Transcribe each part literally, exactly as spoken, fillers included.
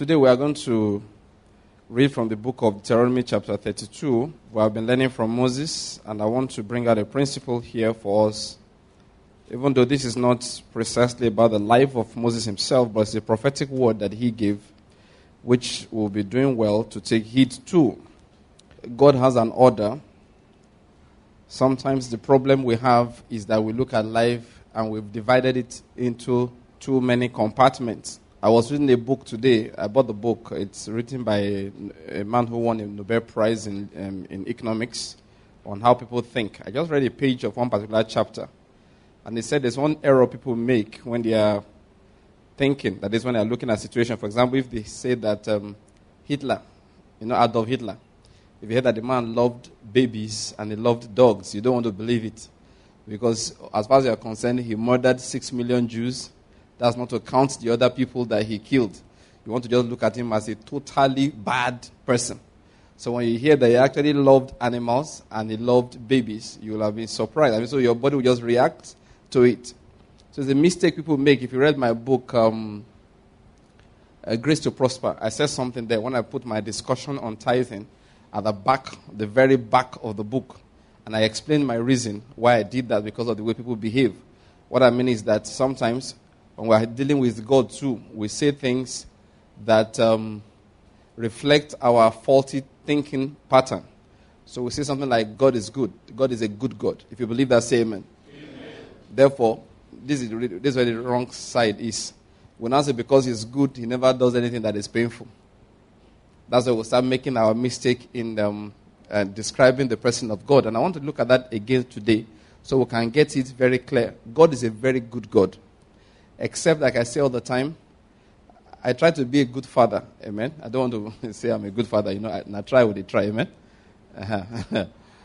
Today we are going to read from the book of Deuteronomy chapter thirty-two. We have been learning from Moses, and I want to bring out a principle here for us. Even though this is not precisely about the life of Moses himself, but it's a prophetic word that he gave, which we'll be doing well to take heed to. God has an order. Sometimes the problem we have is that we look at life and we've divided it into too many compartments. I was reading a book today. I bought the book. It's written by a, a man who won a Nobel Prize in, um, in economics on how people think. I just read a page of one particular chapter. And they said there's one error people make when they are thinking. That is when they are looking at a situation. For example, if they say that um, Hitler, you know, Adolf Hitler, if you hear that the man loved babies and he loved dogs, you don't want to believe it. Because as far as you are concerned, he murdered six million Jews. That's not to count the other people that he killed. You want to just look at him as a totally bad person. So when you hear that he actually loved animals and he loved babies, you will have been surprised. I mean, so your body will just react to it. So it's a mistake people make. If you read my book, um, uh, Grace to Prosper, I said something there when I put my discussion on tithing at the back, the very back of the book. And I explained my reason why I did that, because of the way people behave. What I mean is that sometimes when we're dealing with God too, we say things that um, reflect our faulty thinking pattern. So we say something like, God is good. God is a good God. If you believe that, say amen. Amen. Therefore, this is, this is where the wrong side is. We now say because he's good, he never does anything that is painful. That's why we'll start making our mistake in um, uh, describing the person of God. And I want to look at that again today so we can get it very clear. God is a very good God. Except, like I say all the time, I try to be a good father. Amen. I don't want to say I'm a good father. You know, I, and I try with it. Try. Amen. Uh-huh.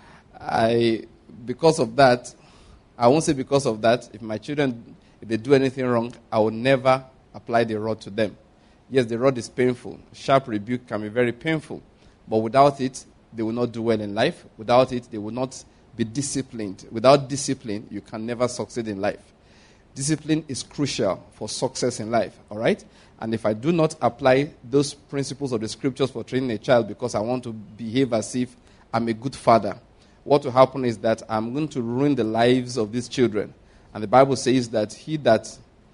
I, because of that, I won't say because of that. If my children, if they do anything wrong, I will never apply the rod to them. Yes, the rod is painful. Sharp rebuke can be very painful. But without it, they will not do well in life. Without it, they will not be disciplined. Without discipline, you can never succeed in life. Discipline is crucial for success in life, all right? And if I do not apply those principles of the scriptures for training a child because I want to behave as if I'm a good father, what will happen is that I'm going to ruin the lives of these children. And the Bible says that he that,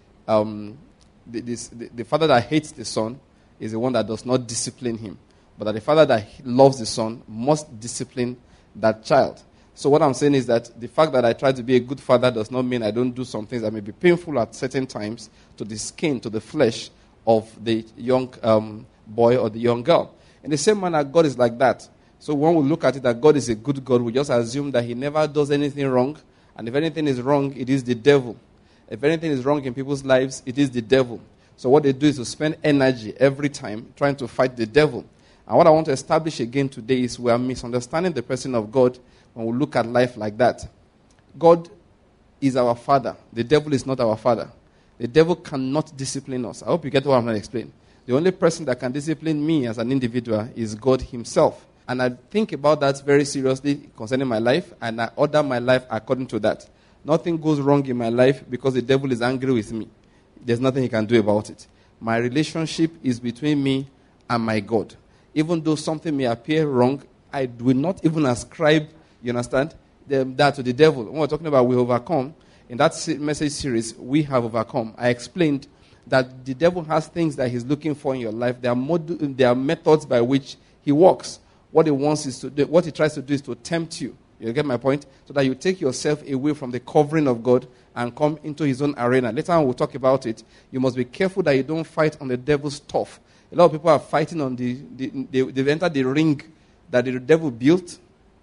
um, the, this, the, the father that hates the son is the one that does not discipline him. But that the father that loves the son must discipline that child. So what I'm saying is that the fact that I try to be a good father does not mean I don't do some things that may be painful at certain times to the skin, to the flesh of the young um, boy or the young girl. In the same manner, God is like that. So when we look at it that God is a good God, we just assume that he never does anything wrong. And if anything is wrong, it is the devil. If anything is wrong in people's lives, it is the devil. So what they do is to spend energy every time trying to fight the devil. And what I want to establish again today is we are misunderstanding the person of God when we look at life like that. God is our father. The devil is not our father. The devil cannot discipline us. I hope you get what I'm going to explain. The only person that can discipline me as an individual is God himself. And I think about that very seriously concerning my life, and I order my life according to that. Nothing goes wrong in my life because the devil is angry with me. There's nothing he can do about it. My relationship is between me and my God. Even though something may appear wrong, I will not even ascribe, you understand, the, that to the devil. When we're talking about we overcome, in that message series, we have overcome. I explained that the devil has things that he's looking for in your life. There are, mod- there are methods by which he works. What he wants is to do, what he tries to do is to tempt you. You get my point? So that you take yourself away from the covering of God and come into his own arena. Later on we'll talk about it. You must be careful that you don't fight on the devil's turf. A lot of people are fighting on the, the they, they've entered the ring that the devil built,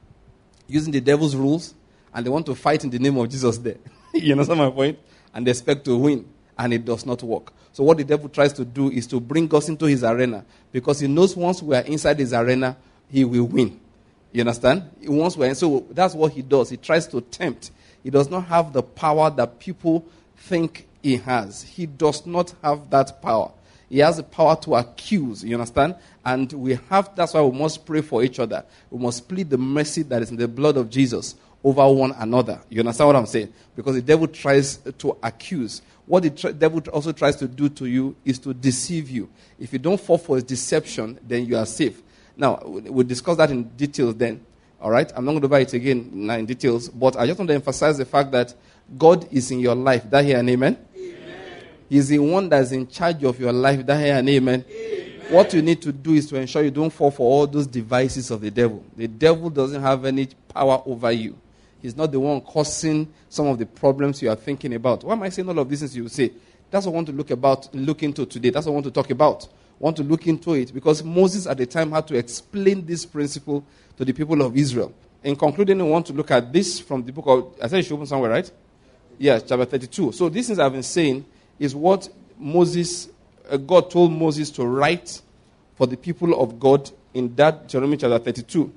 using the devil's rules, and they want to fight in the name of Jesus there. You understand my point? And they expect to win, and it does not work. So what the devil tries to do is to bring us into his arena, because he knows once we are inside his arena, he will win. You understand? Once we're in, so that's what he does. He tries to tempt. He does not have the power that people think he has. He does not have that power. He has the power to accuse, you understand? And we have, that's why we must pray for each other. We must plead the mercy that is in the blood of Jesus over one another. You understand what I'm saying? Because the devil tries to accuse. what the tra- devil also tries to do to you is to deceive you. If you don't fall for his deception, then you are safe. Now, we'll discuss that in details then. All right? I'm not going to over it again now in details, but I just want to emphasize the fact that God is in your life. That here and amen? Amen. He's the one that's in charge of your life. That here and amen? Amen. What you need to do is to ensure you don't fall for all those devices of the devil. The devil doesn't have any power over you. He's not the one causing some of the problems you are thinking about. Why am I saying all of these things? You will say, that's what I want to look about, look into today. That's what I want to talk about. I want to look into it because Moses at the time had to explain this principle to the people of Israel. In concluding, I want to look at this from the book of, I said you should open somewhere, right? Yes, chapter thirty-two. So these things I've been saying is what Moses, uh, God told Moses to write for the people of God in that Deuteronomy chapter thirty-two.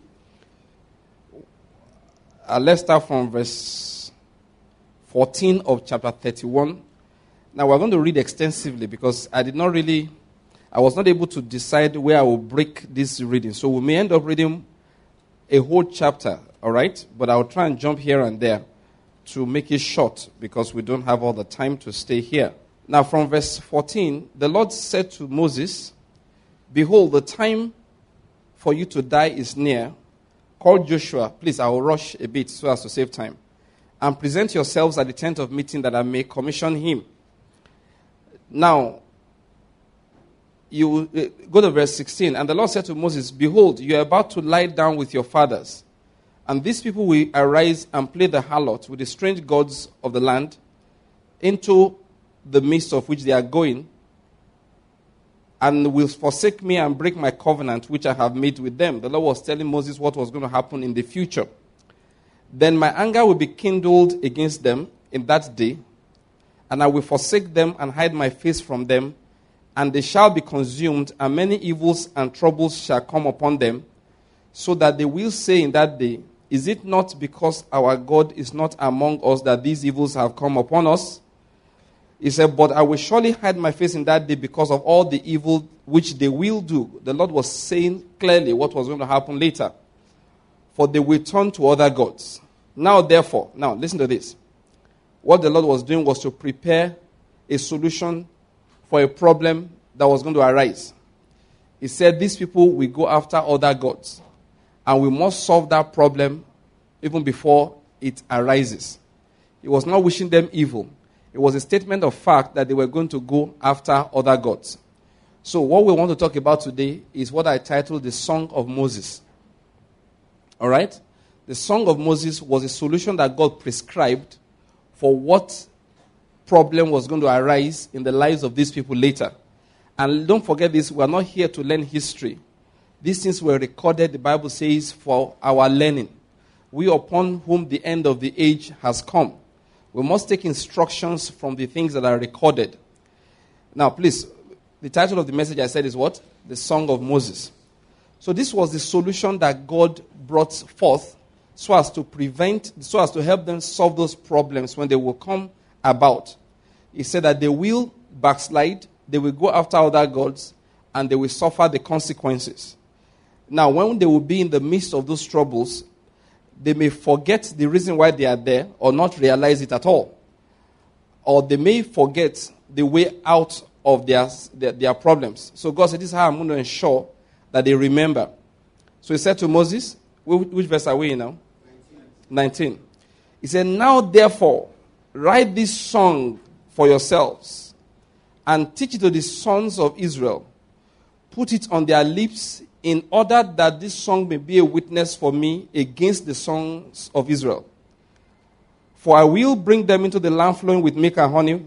Uh, let's start from verse fourteen of chapter thirty-one. Now we're going to read extensively because I did not really, I was not able to decide where I will break this reading. So we may end up reading a whole chapter, all right? But I'll try and jump here and there to make it short because we don't have all the time to stay here. Now from verse fourteen, the Lord said to Moses, behold, the time for you to die is near. Call Joshua, please, I will rush a bit so as to save time, and present yourselves at the tent of meeting that I may commission him. Now, you uh, go to verse sixteen. And the Lord said to Moses, behold, you are about to lie down with your fathers, and these people will arise and play the harlot with the strange gods of the land, into the midst of which they are going, and will forsake me and break my covenant which I have made with them. The Lord was telling Moses what was going to happen in the future. Then my anger will be kindled against them in that day, and I will forsake them and hide my face from them, and they shall be consumed, and many evils and troubles shall come upon them, so that they will say in that day, is it not because our God is not among us that these evils have come upon us? He said, but I will surely hide my face in that day because of all the evil which they will do. The Lord was saying clearly what was going to happen later. For they will turn to other gods. Now, therefore, now listen to this. What the Lord was doing was to prepare a solution for a problem that was going to arise. He said these people will go after other gods, and we must solve that problem even before it arises. He was not wishing them evil. It was a statement of fact that they were going to go after other gods. So what we want to talk about today is what I titled the Song of Moses. All right? The Song of Moses was a solution that God prescribed for what problem was going to arise in the lives of these people later. And don't forget this, we are not here to learn history. These things were recorded, the Bible says, for our learning. We upon whom the end of the age has come. We must take instructions from the things that are recorded. Now, please, the title of the message I said is what? The Song of Moses. So this was the solution that God brought forth so as to prevent, so as to help them solve those problems when they will come about. He said that they will backslide, they will go after other gods, and they will suffer the consequences. Now, when they will be in the midst of those troubles, they may forget the reason why they are there or not realize it at all. Or they may forget the way out of their, their, their problems. So God said, this is how I'm going to ensure that they remember. So he said to Moses, which, which verse are we in now? nineteen. nineteen. He said, now therefore, write this song for yourselves and teach it to the sons of Israel. Put it on their lips in order that this song may be a witness for me against the sons of Israel. For I will bring them into the land flowing with milk and honey.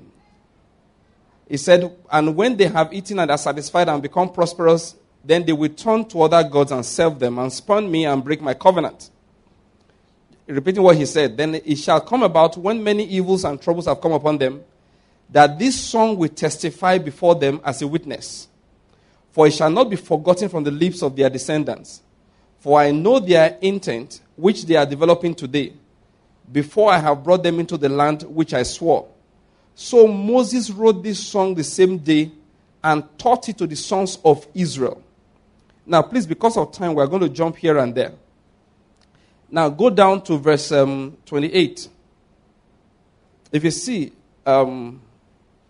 He said, and when they have eaten and are satisfied and become prosperous, then they will turn to other gods and serve them and spurn me and break my covenant. Repeating what he said, then it shall come about when many evils and troubles have come upon them, that this song will testify before them as a witness. For it shall not be forgotten from the lips of their descendants. For I know their intent, which they are developing today, before I have brought them into the land which I swore. So Moses wrote this song the same day and taught it to the sons of Israel. Now, please, because of time, we're going to jump here and there. Now, go down to verse um, twenty-eight. If you see, um,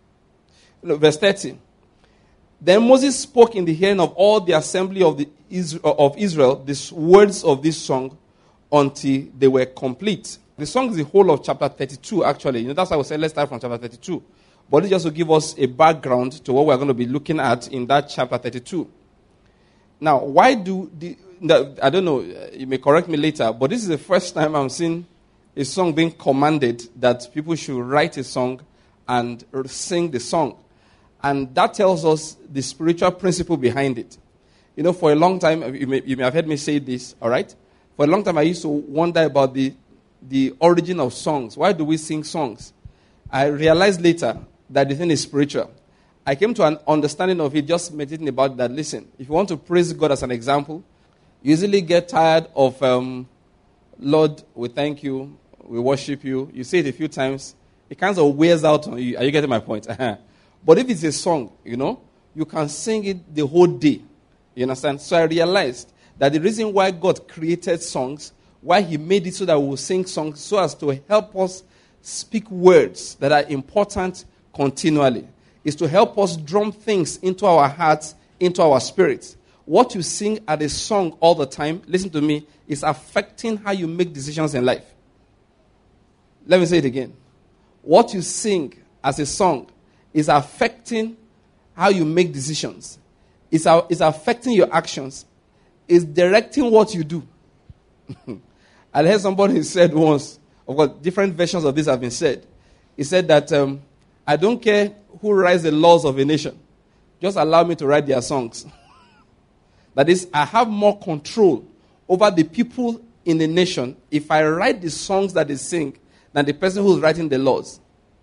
Verse thirty. Then Moses spoke in the hearing of all the assembly of, the Israel, of Israel the words of this song until they were complete. The song is the whole of chapter thirty-two, actually. You know, that's why I said let's start from chapter thirty-two. But it's just to give us a background to what we're going to be looking at in that chapter thirty-two. Now, why do the... I don't know, you may correct me later, but this is the first time I'm seeing a song being commanded that people should write a song and sing the song. And that tells us the spiritual principle behind it. You know, for a long time, you may, you may have heard me say this, all right? For a long time, I used to wonder about the, the origin of songs. Why do we sing songs? I realized later that the thing is spiritual. I came to an understanding of it just meditating about that. Listen, if you want to praise God as an example, you usually get tired of, um, Lord, we thank you, we worship you. You say it a few times. It kind of wears out on you. Are you getting my point? But if it's a song, you know, you can sing it the whole day. You understand? So I realized that the reason why God created songs, why he made it so that we will sing songs, so as to help us speak words that are important continually, is to help us drum things into our hearts, into our spirits. What you sing at a song all the time, listen to me, is affecting how you make decisions in life. Let me say it again. What you sing as a song is affecting how you make decisions. It's, it's affecting your actions. It's directing what you do. I heard somebody said once, of course, different versions of this have been said. He said that, um, I don't care who writes the laws of a nation. Just allow me to write their songs. That is, I have more control over the people in the nation if I write the songs that they sing than the person who's writing the laws.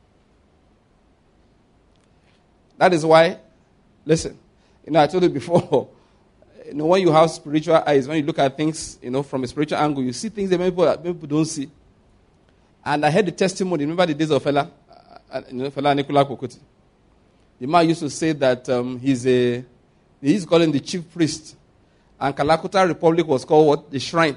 That is why, listen, you know, I told you before, you know, when you have spiritual eyes, when you look at things, you know, from a spiritual angle, you see things that many people, that many people don't see. And I heard the testimony, remember the days of Fela, uh, you know, Fela Nicola Kokoti. The man used to say that um, he's a, he's calling the chief priest. And Kalakuta Republic was called what? The shrine.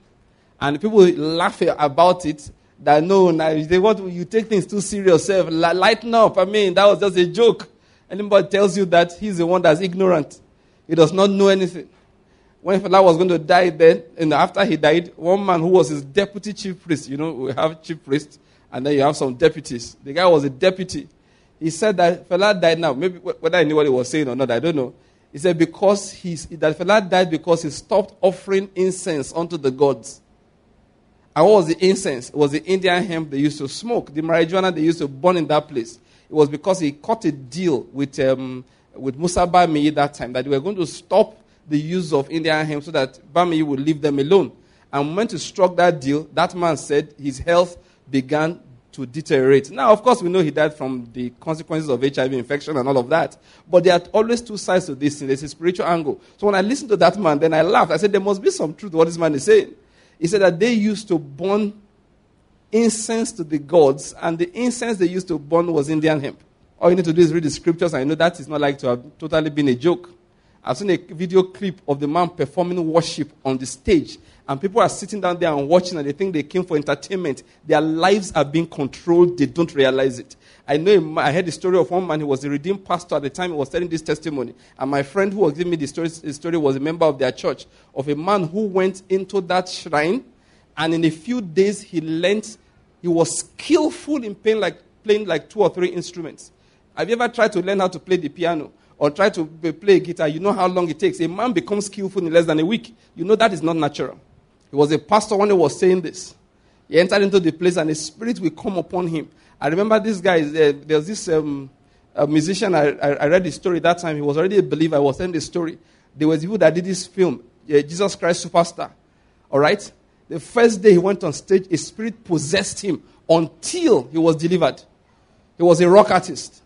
And people laugh about it. That no, now they want you take things too serious. Lighten up. I mean, that was just a joke. Anybody tells you that, he's the one that's ignorant. He does not know anything. When Fela was going to die, then, and after he died, one man who was his deputy chief priest, you know, we have chief priests, and then you have some deputies. The guy was a deputy. He said that Fela died now. Maybe whether I knew what he was saying or not, I don't know. He said because he's, that Fela died because he stopped offering incense unto the gods. And what was the incense? It was the Indian hemp they used to smoke, the marijuana they used to burn in that place. It was because he cut a deal with um, with Musa Bamiyi that time that they were going to stop the use of Indian hemp so that Bamiyi would leave them alone. And when he struck that deal, that man said his health began to deteriorate. Now, of course, we know he died from the consequences of H I V infection and all of that. But there are always two sides to this thing. There's a spiritual angle. So when I listened to that man, then I laughed. I said, there must be some truth to what this man is saying. He said that they used to burn incense to the gods, and the incense they used to burn was Indian hemp. All you need to do is read the scriptures, and I know that is not like to have totally been a joke. I've seen a video clip of the man performing worship on the stage, and people are sitting down there and watching, and they think they came for entertainment. Their lives are being controlled. They don't realize it. I know, I heard the story of one man who was a redeemed pastor at the time he was telling this testimony. And my friend who was giving me the story, the story was a member of their church, of a man who went into that shrine, and in a few days he learned, he was skillful in playing like, playing like two or three instruments. Have you ever tried to learn how to play the piano or try to play a guitar? You know how long it takes. A man becomes skillful in less than a week. You know that is not natural. He was a pastor when he was saying this. He entered into the place and the Spirit will come upon him. I remember this guy, uh, there was this um, a musician, I, I, I read the story that time. He was already a believer. I was telling the story. There was people that did this film, uh, Jesus Christ Superstar. All right? The first day he went on stage, a spirit possessed him until he was delivered. He was a rock artist.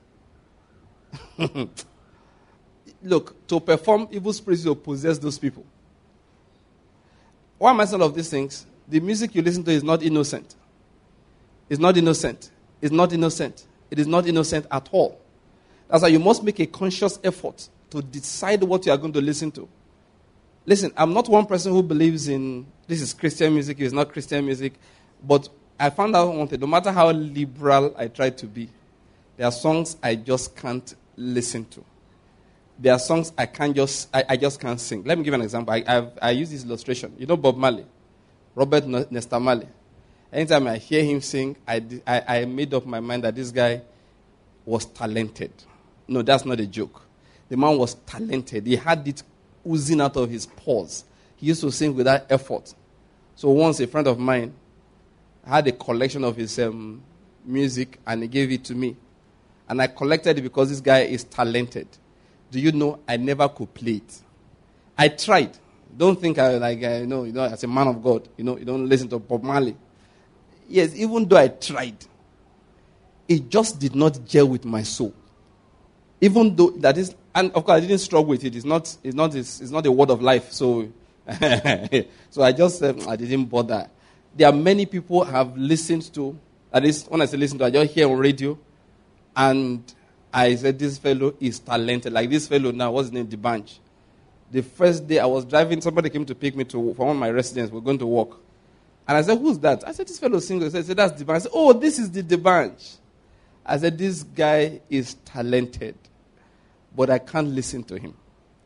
Look, to perform, evil spirits will possess those people. Why am I saying all of these things? The music you listen to is not innocent. It's not innocent. It's not innocent. It is not innocent at all. That's why you must make a conscious effort to decide what you are going to listen to. Listen, I'm not one person who believes in this is Christian music, it's not Christian music, but I found out one thing, no matter how liberal I try to be, there are songs I just can't listen to. There are songs I can't just, I, I just can't sing. Let me give an example. I, I've, I use this illustration. You know Bob Marley, Robert Nesta Marley. Anytime I hear him sing, I, I, I made up my mind that this guy was talented. No, that's not a joke. The man was talented. He had it oozing out of his pores. He used to sing without effort. So once a friend of mine had a collection of his um, music and he gave it to me. And I collected it because this guy is talented. Do you know I never could play it? I tried. Don't think I like I know, you know, as a man of God, you know, you don't listen to Bob Marley. Yes, even though I tried, it just did not gel with my soul. Even though that is, and of course I didn't struggle with it. It's not, it's not, it's, it's not a word of life. So, so I just, um, I didn't bother. There are many people have listened to. At least when I say listen to, I just hear on radio, and I said this fellow is talented. Like this fellow now, what's his name? D'banj. The first day I was driving, somebody came to pick me to from one of my residents. We're going to work. And I said, who's that? I said, this fellow sings. I said, that's D'banj. I said, oh, this is the D'banj. I said, this guy is talented, but I can't listen to him.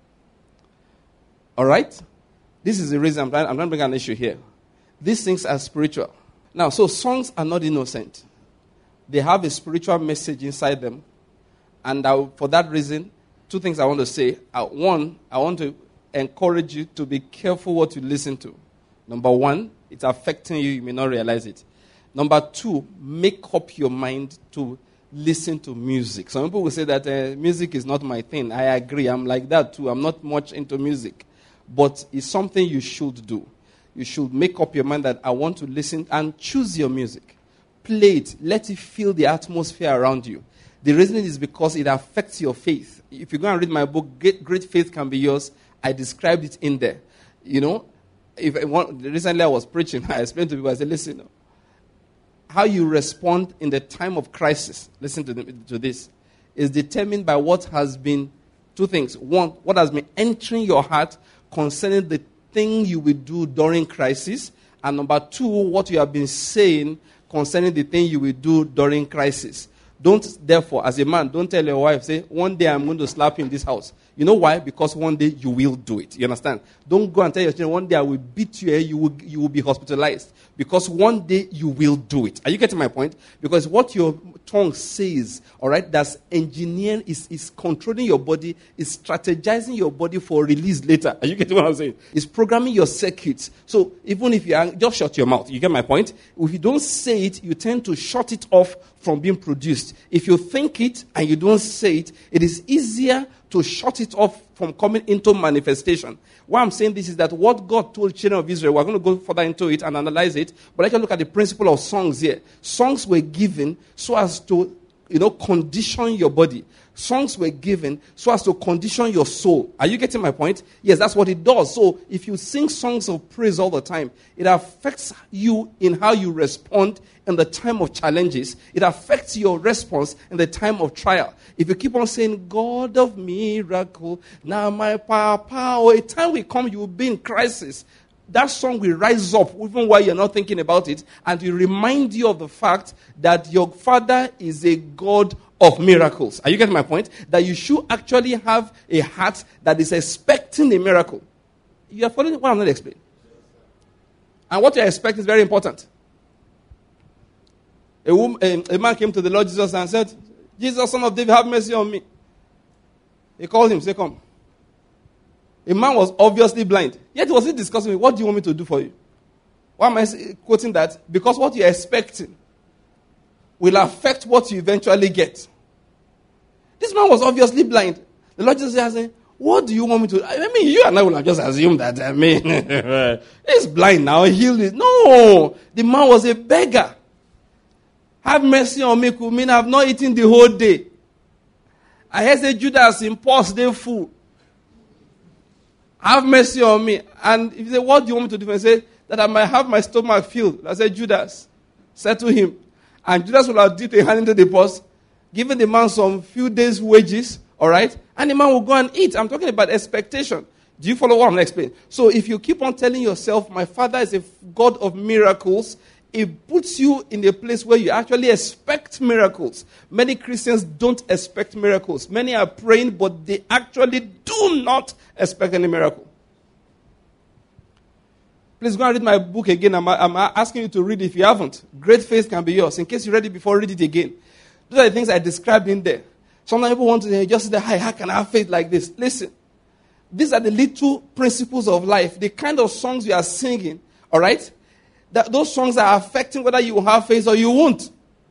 All right? This is the reason I'm trying, I'm trying to bring an issue here. These things are spiritual. Now, so songs are not innocent. They have a spiritual message inside them. And I, for that reason, two things I want to say. Uh, one, I want to encourage you to be careful what you listen to. Number one, it's affecting you. You may not realize it. Number two, make up your mind to listen to music. Some people will say that uh, music is not my thing. I agree. I'm like that too. I'm not much into music. But it's something you should do. You should make up your mind that I want to listen and choose your music. Play it. Let it feel the atmosphere around you. The reason is because it affects your faith. If you go and read my book, Great Faith Can Be Yours, I described it in there. You know, if one, recently I was preaching, I explained to people, I said, listen, how you respond in the time of crisis, listen to, the, to this, is determined by what has been, two things. One, what has been entering your heart concerning the thing you will do during crisis. And number two, what you have been saying concerning the thing you will do during crisis. Don't, therefore, as a man, don't tell your wife, say, one day I'm going to slap you in this house. You know why? Because one day you will do it. You understand? Don't go and tell your children, one day I will beat you, you will, you will be hospitalized. Because one day you will do it. Are you getting my point? Because what your tongue says, all right, that's engineering, is, is controlling your body, is strategizing your body for release later. Are you getting what I'm saying? It's programming your circuits. So even if you are, just shut your mouth. You get my point? If you don't say it, you tend to shut it off from being produced. If you think it and you don't say it, it is easier to shut it off from coming into manifestation. Why I'm saying this is that what God told children of Israel, we're going to go further into it and analyze it, but let's look at the principle of songs here. Songs were given so as to, you know, condition your body. Songs were given so as to condition your soul. Are you getting my point? Yes, that's what it does. So if you sing songs of praise all the time, it affects you in how you respond in the time of challenges. It affects your response in the time of trial. If you keep on saying, God of miracle, now my power, a time will come you will be in crisis. That song will rise up even while you're not thinking about it, and will remind you of the fact that your Father is a God of miracles. Are you getting my point? That you should actually have a heart that is expecting a miracle. You are following what I'm not explaining. And what you expect is very important. A, woman, a, a man came to the Lord Jesus and said, Jesus, son of David, have mercy on me. He called him, say, come. A man was obviously blind. Yet was he discussing with, what do you want me to do for you? Why am I quoting that? Because what you're expecting will affect what you eventually get. This man was obviously blind. The Lord Jesus is saying, what do you want me to do? I mean, you and I will have just assumed that, I mean, he's blind now, heal it. No, the man was a beggar. Have mercy on me could mean I've not eaten the whole day. I heard say Judas in purse they full. Have mercy on me. And if you say, what do you want me to do? I say, that I might have my stomach filled. I said, Judas, said to him. And Judas will have dipped a hand into the purse, given the man some few days' wages, all right? And the man will go and eat. I'm talking about expectation. Do you follow what I'm explaining? So if you keep on telling yourself, my Father is a God of miracles, it puts you in a place where you actually expect miracles. Many Christians don't expect miracles. Many are praying, but they actually do not expect any miracle. Please go and read my book again. I'm, I'm asking you to read it if you haven't. Great Faith Can Be Yours. In case you read it before, read it again. Those are the things I described in there. Sometimes people want to just say, hi, how can I have faith like this? Listen, these are the little principles of life. The kind of songs you are singing, all right? That those songs are affecting whether you will have faith or you won't.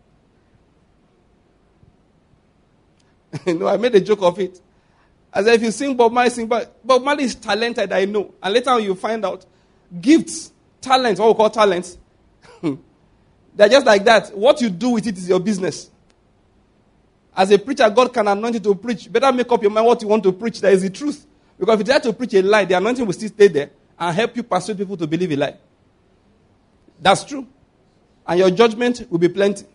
You know, I made a joke of it. I said, if you sing Bob Marley, sing Bob, Bob Marley is talented, I know. And later on you find out, gifts, talents, what we call talents, they're just like that. What you do with it is your business. As a preacher, God can anoint you to preach. Better make up your mind what you want to preach. That is the truth. Because if you try to preach a lie, the anointing will still stay there and help you persuade people to believe a lie. That's true. And your judgment will be plenty.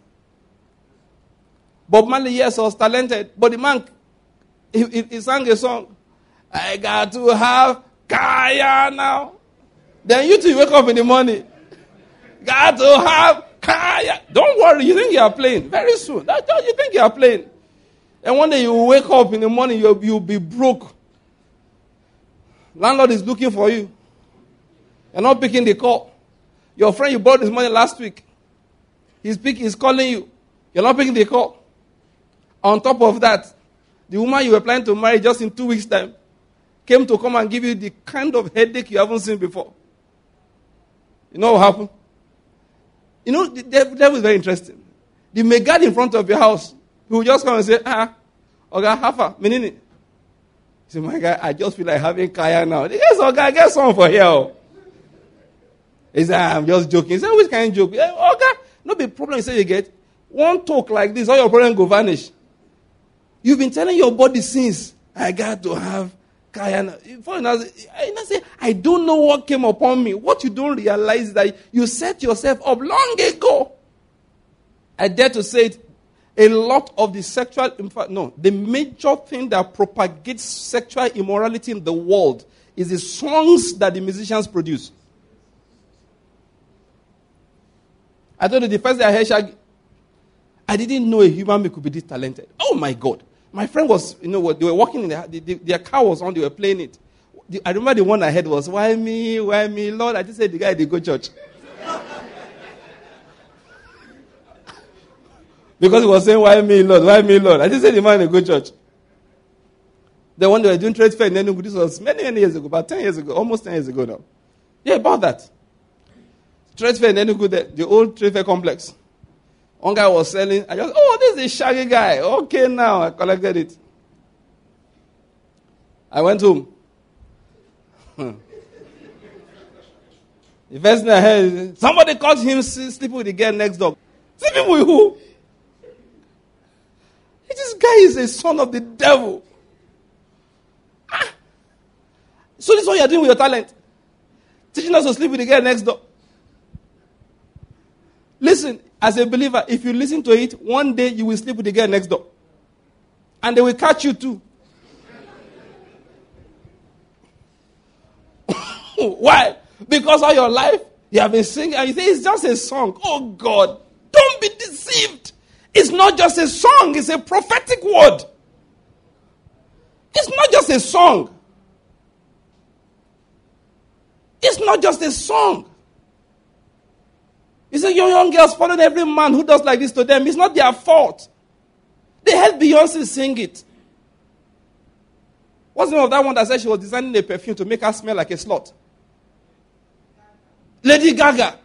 Bob Marley, yes, was talented. But the man, he, he, he sang a song. I got to have Kaya now. Then you two wake up in the morning. Got to have Kaya. Don't worry, you think you are playing. Very soon. That's all you think you are playing. And one day you wake up in the morning, you'll, you'll be broke. Landlord is looking for you. You're not picking the call. Your friend you borrowed his money last week. He's, pick, he's calling you. You're not picking the call. On top of that, the woman you were planning to marry just in two weeks' time came to come and give you the kind of headache you haven't seen before. You know what happened? You know, the devil is very interesting. The megad in front of your house, he will just come and say, ah, Oga, Hafa, Menini. He said, my God, I just feel like having Kaya now. He says, Oga, get some for here. He said, I'm just joking. He said, which kind of joke? He said, Oga, no big problem. He said, you get one talk like this, all your problem go vanish. You've been telling your body since, I got to have Kaya. I say, I don't know what came upon me. What you don't realize is that you set yourself up long ago. I dare to say it, a lot of the sexual, in fact, no, the major thing that propagates sexual immorality in the world is the songs that the musicians produce. I told you the first day I heard Shaggy, I didn't know a human being could be this talented. Oh my God. My friend was, you know what, they were walking in, the, the, the, their car was on, they were playing it. The, I remember the one I heard was, why me, why me, Lord? I just said the guy, they go church. Because he was saying, why me, Lord, why me, Lord? I just said the man, they go church. The one they were doing trade fair in Enugu, this was many, many years ago, about ten years ago, almost ten years ago now. Yeah, about that. Trade fair in Enugu, the, the old trade fair complex. One guy was selling. I just, oh, this is a Shaggy guy. Okay, now I collected it. I went home. The first thing I heard is, somebody caught him sleeping with the girl next door. Sleeping with who? This guy is a son of the devil. Ah. So this is what you're doing with your talent. Teaching us to sleep with the girl next door. Listen, as a believer, if you listen to it, one day you will sleep with the girl next door. And they will catch you too. Why? Because all your life you have been singing and you say it's just a song. Oh God, don't be deceived. It's not just a song, it's a prophetic word. It's not just a song. It's not just a song. You say your young girls following every man who does like this to them. It's not their fault. They helped Beyonce sing it. What's the name of that one that said she was designing a perfume to make her smell like a slut? Lady Gaga.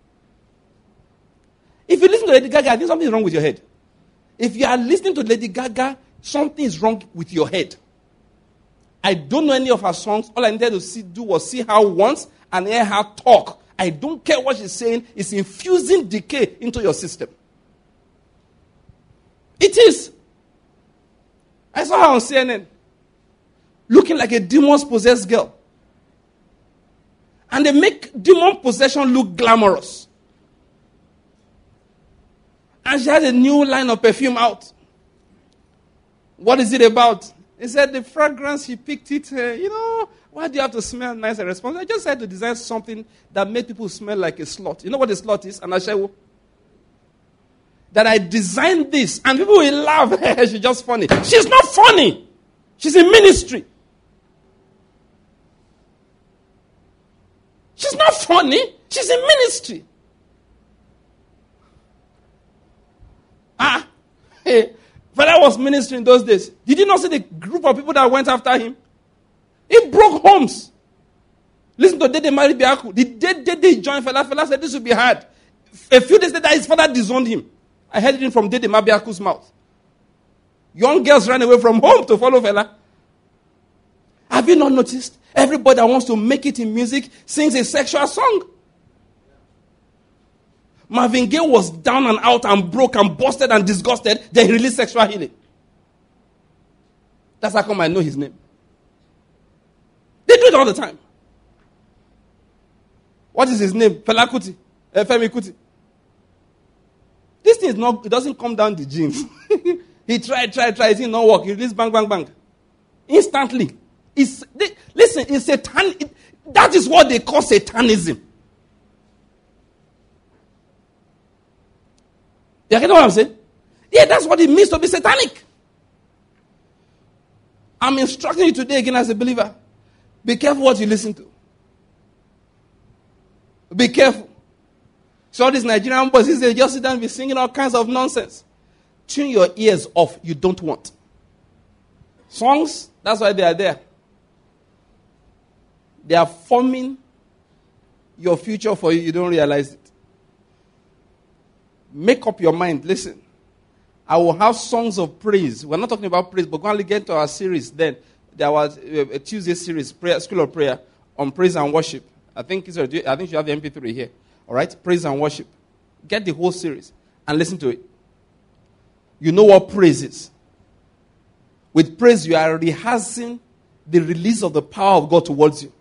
If you listen to Lady Gaga, I think something is wrong with your head. If you are listening to Lady Gaga, something is wrong with your head. I don't know any of her songs. All I needed to see, do was see her once and hear her talk. I don't care what she's saying. It's infusing decay into your system. It is. I saw her on C N N. Looking like a demon-possessed girl. And they make demon possession look glamorous. And she has a new line of perfume out. What is it about? He said the fragrance, he picked it. Uh, you know, why do you have to smell nice and responsible? I just had to design something that made people smell like a slut. You know what a slut is? An ashewo. That I designed this, and people will laugh. She's just funny. She's not funny. She's in ministry. She's not funny. She's in ministry. Ah, hey, Fela was ministering those days. Did you not see the group of people that went after him? He broke homes. Listen to Dede Mari Biaku. The day Dede joined Fela, Fela said this would be hard. A few days later, his father disowned him. I heard it from Dede Mari Biaku's mouth. Young girls ran away from home to follow Fela. Have you not noticed? Everybody that wants to make it in music sings a sexual song. Marvin Gaye was down and out and broke and busted and disgusted. Then he released Sexual Healing. That's how come I know his name. They do it all the time. What is his name? Fela Kuti. Uh, Femi Kuti. This thing is not, it doesn't come down the genes. He tried, tried, tried. It didn't not work. He released bang, bang, bang. Instantly. It's, they, listen, it's satan. It, that is what they call satanism. You get what I'm saying? Yeah, that's what it means to be satanic. I'm instructing you today again as a believer. Be careful what you listen to. Be careful. So these Nigerian boys, they just sit down and be singing all kinds of nonsense. Tune your ears off. You don't want. Songs, that's why they are there. They are forming your future for you. You don't realize it. Make up your mind. Listen. I will have songs of praise. We're not talking about praise, but when we get to our series, then there was a Tuesday series, prayer, School of Prayer, on praise and worship. I think it's a, I think you have the M P three here. All right? Praise and worship. Get the whole series and listen to it. You know what praise is. With praise, you are rehearsing the release of the power of God towards you.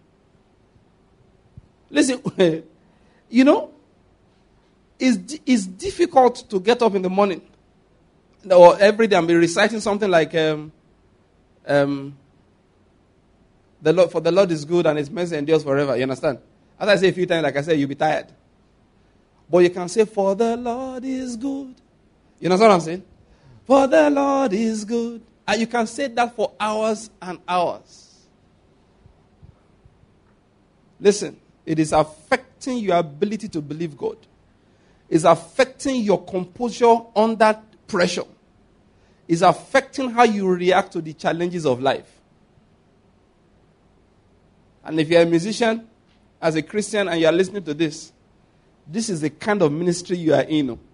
Listen, you know, it's, it's difficult to get up in the morning or every day and be reciting something like, um, um, the Lord, for the Lord is good and his mercy endures forever. You understand? As I say a few times, like I said, you'll be tired. But you can say, for the Lord is good. You know what I'm saying? For the Lord is good. And you can say that for hours and hours. Listen, it is affecting your ability to believe God. It's affecting your composure under pressure. It's affecting how you react to the challenges of life. And if you're a musician, as a Christian, and you're listening to this, this is the kind of ministry you are in. Do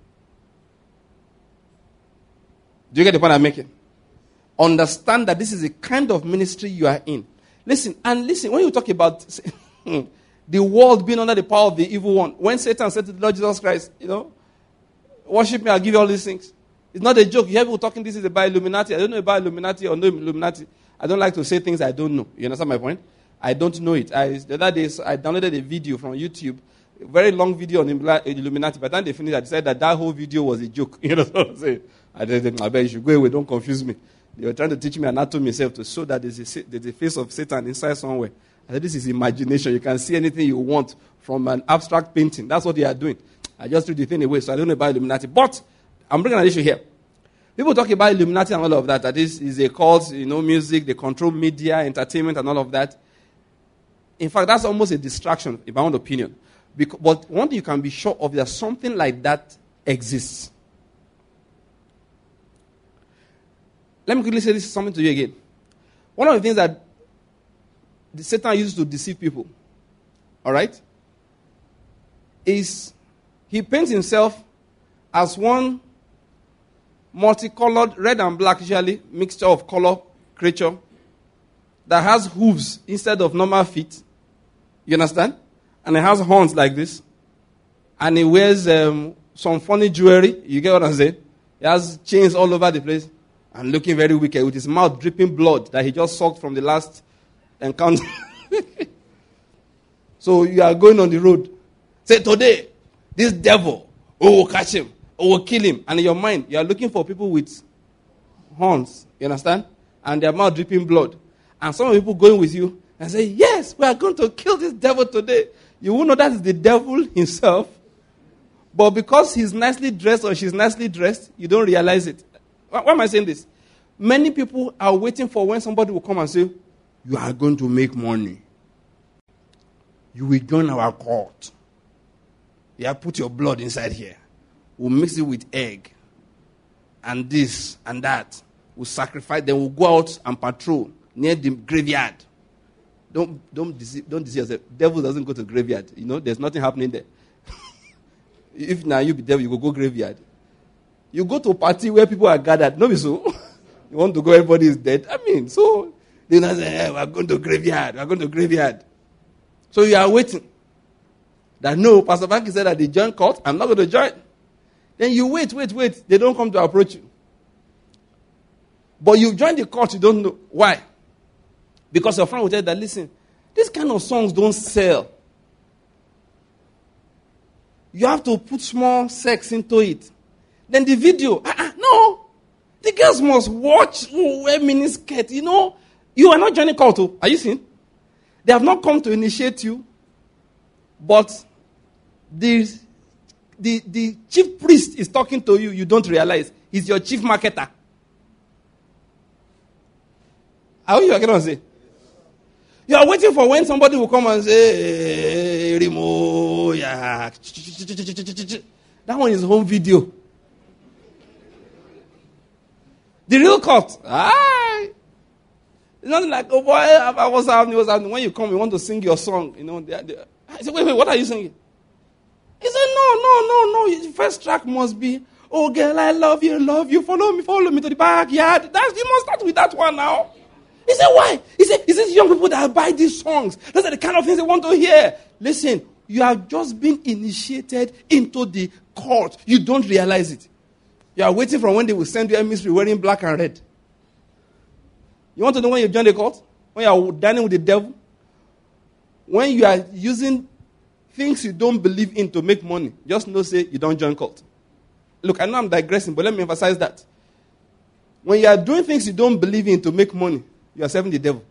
you get the point I'm making? Understand that this is the kind of ministry you are in. Listen, and listen, when you talk about the world being under the power of the evil one, when Satan said to the Lord Jesus Christ, you know, worship me, I'll give you all these things. It's not a joke. You hear people talking, this is about Illuminati. I don't know about Illuminati or no Illuminati. I don't like to say things I don't know. You understand my point? I don't know it. I, the other day, I downloaded a video from YouTube, a very long video on Illuminati. By the time they finished, I said that that whole video was a joke. You know what I'm saying? I said, I bet you should go away, don't confuse me. They were trying to teach me anatomy myself to show that there's a, there's a face of Satan inside somewhere. I said, this is imagination. You can see anything you want from an abstract painting. That's what they are doing. I just threw the thing away, so I don't know about Illuminati. But I'm bringing an issue here. People talk about Illuminati and all of that, that this is a cult, you know, music, they control media, entertainment, and all of that. In fact, that's almost a distraction, in my own opinion. Because, but one thing you can be sure of, that something like that exists. Let me quickly say this something to you again. One of the things that the Satan uses to deceive people, all right, is he paints himself as one multicolored, red and black, usually, mixture of color creature that has hooves instead of normal feet. You understand? And it has horns like this. And he wears um, some funny jewelry. You get what I'm saying? He has chains all over the place. And looking very wicked with his mouth dripping blood that he just sucked from the last encounter. So you are going on the road. Say, today, this devil, oh, will catch him. Or will kill him. And in your mind, you are looking for people with horns. You understand? and their mouth dripping blood. And some people going with you and say, yes, we are going to kill this devil today. You will know that is the devil himself. But because he's nicely dressed or she's nicely dressed, you don't realize it. Why am I saying this? Many people are waiting for when somebody will come and say, you are going to make money. You will join our cult. Yeah, put your blood inside here. We'll mix it with egg. And this and that. We'll sacrifice. Then we'll go out and patrol near the graveyard. Don't don't deceive, don't deceive yourself. Devil doesn't go to graveyard. You know, there's nothing happening there. If now you be devil, you go go graveyard. You go to a party where people are gathered. No, be so. You want to go, everybody is dead. I mean, so they not say, hey, we're going to graveyard. We're going to graveyard. So you are waiting. That no, Pastor Banky said that they join cult. I'm not going to join. Then you wait, wait, wait. They don't come to approach you. But you join the cult, you don't know. Why? Because your friend will tell you that, listen, these kind of songs don't sell. You have to put small sex into it. Then the video, uh-uh, no. The girls must watch, oh, wear mini skirt. You know, you are not joining cult. Oh. Are you seeing? They have not come to initiate you. But the, the, the chief priest is talking to you. You don't realize. He's your chief marketer. How you are going to say? You are waiting for when somebody will come and say, hey, Remo, yeah. That one is home video. The real cult. Ah. It's not like, oh boy, I was happening, what's happening. When you come, you want to sing your song. You know, they, they, I said, wait, wait, what are you singing? He said, no, no, no, no. The first track must be, oh girl, I love you, love you, follow me, follow me to the backyard. That's, you must start with that one now. He said, why? He said, he says young people that buy these songs. Those are the kind of things they want to hear. Listen, you have just been initiated into the cult. You don't realize it. You are waiting for when they will send you a mystery wearing black and red. You want to know when you join the cult? When you are dining with the devil? When you are using things you don't believe in to make money, just know, say, you don't join cult. Look, I know I'm digressing, but let me emphasize that. When you are doing things you don't believe in to make money, you are serving the devil.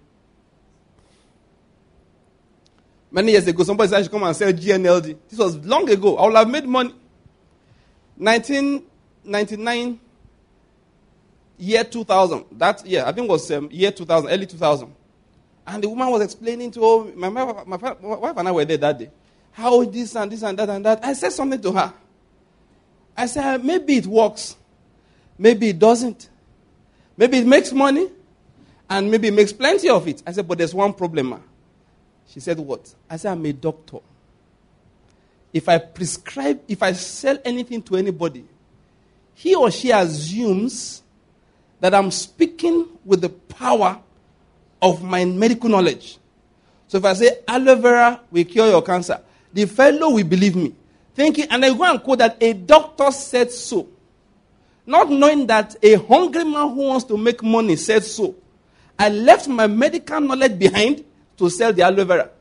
Many years ago, somebody said I should come and sell G N L D. This was long ago. I would have made money. nineteen ninety-nine, year two thousand. That year, I think it was um, year two thousand, early two thousand. And the woman was explaining to oh, my, my, my, my wife and I were there that day. How this and this and that and that. I said something to her. I said, maybe it works. Maybe it doesn't. Maybe it makes money. And maybe it makes plenty of it. I said, but there's one problem, ma. She said, what? I said, I'm a doctor. If I prescribe, if I sell anything to anybody, he or she assumes that I'm speaking with the power of my medical knowledge. So if I say, aloe vera will cure your cancer, the fellow will believe me. Thinking, and I go and quote that a doctor said so. Not knowing that a hungry man who wants to make money said so. I left my medical knowledge behind to sell the aloe vera.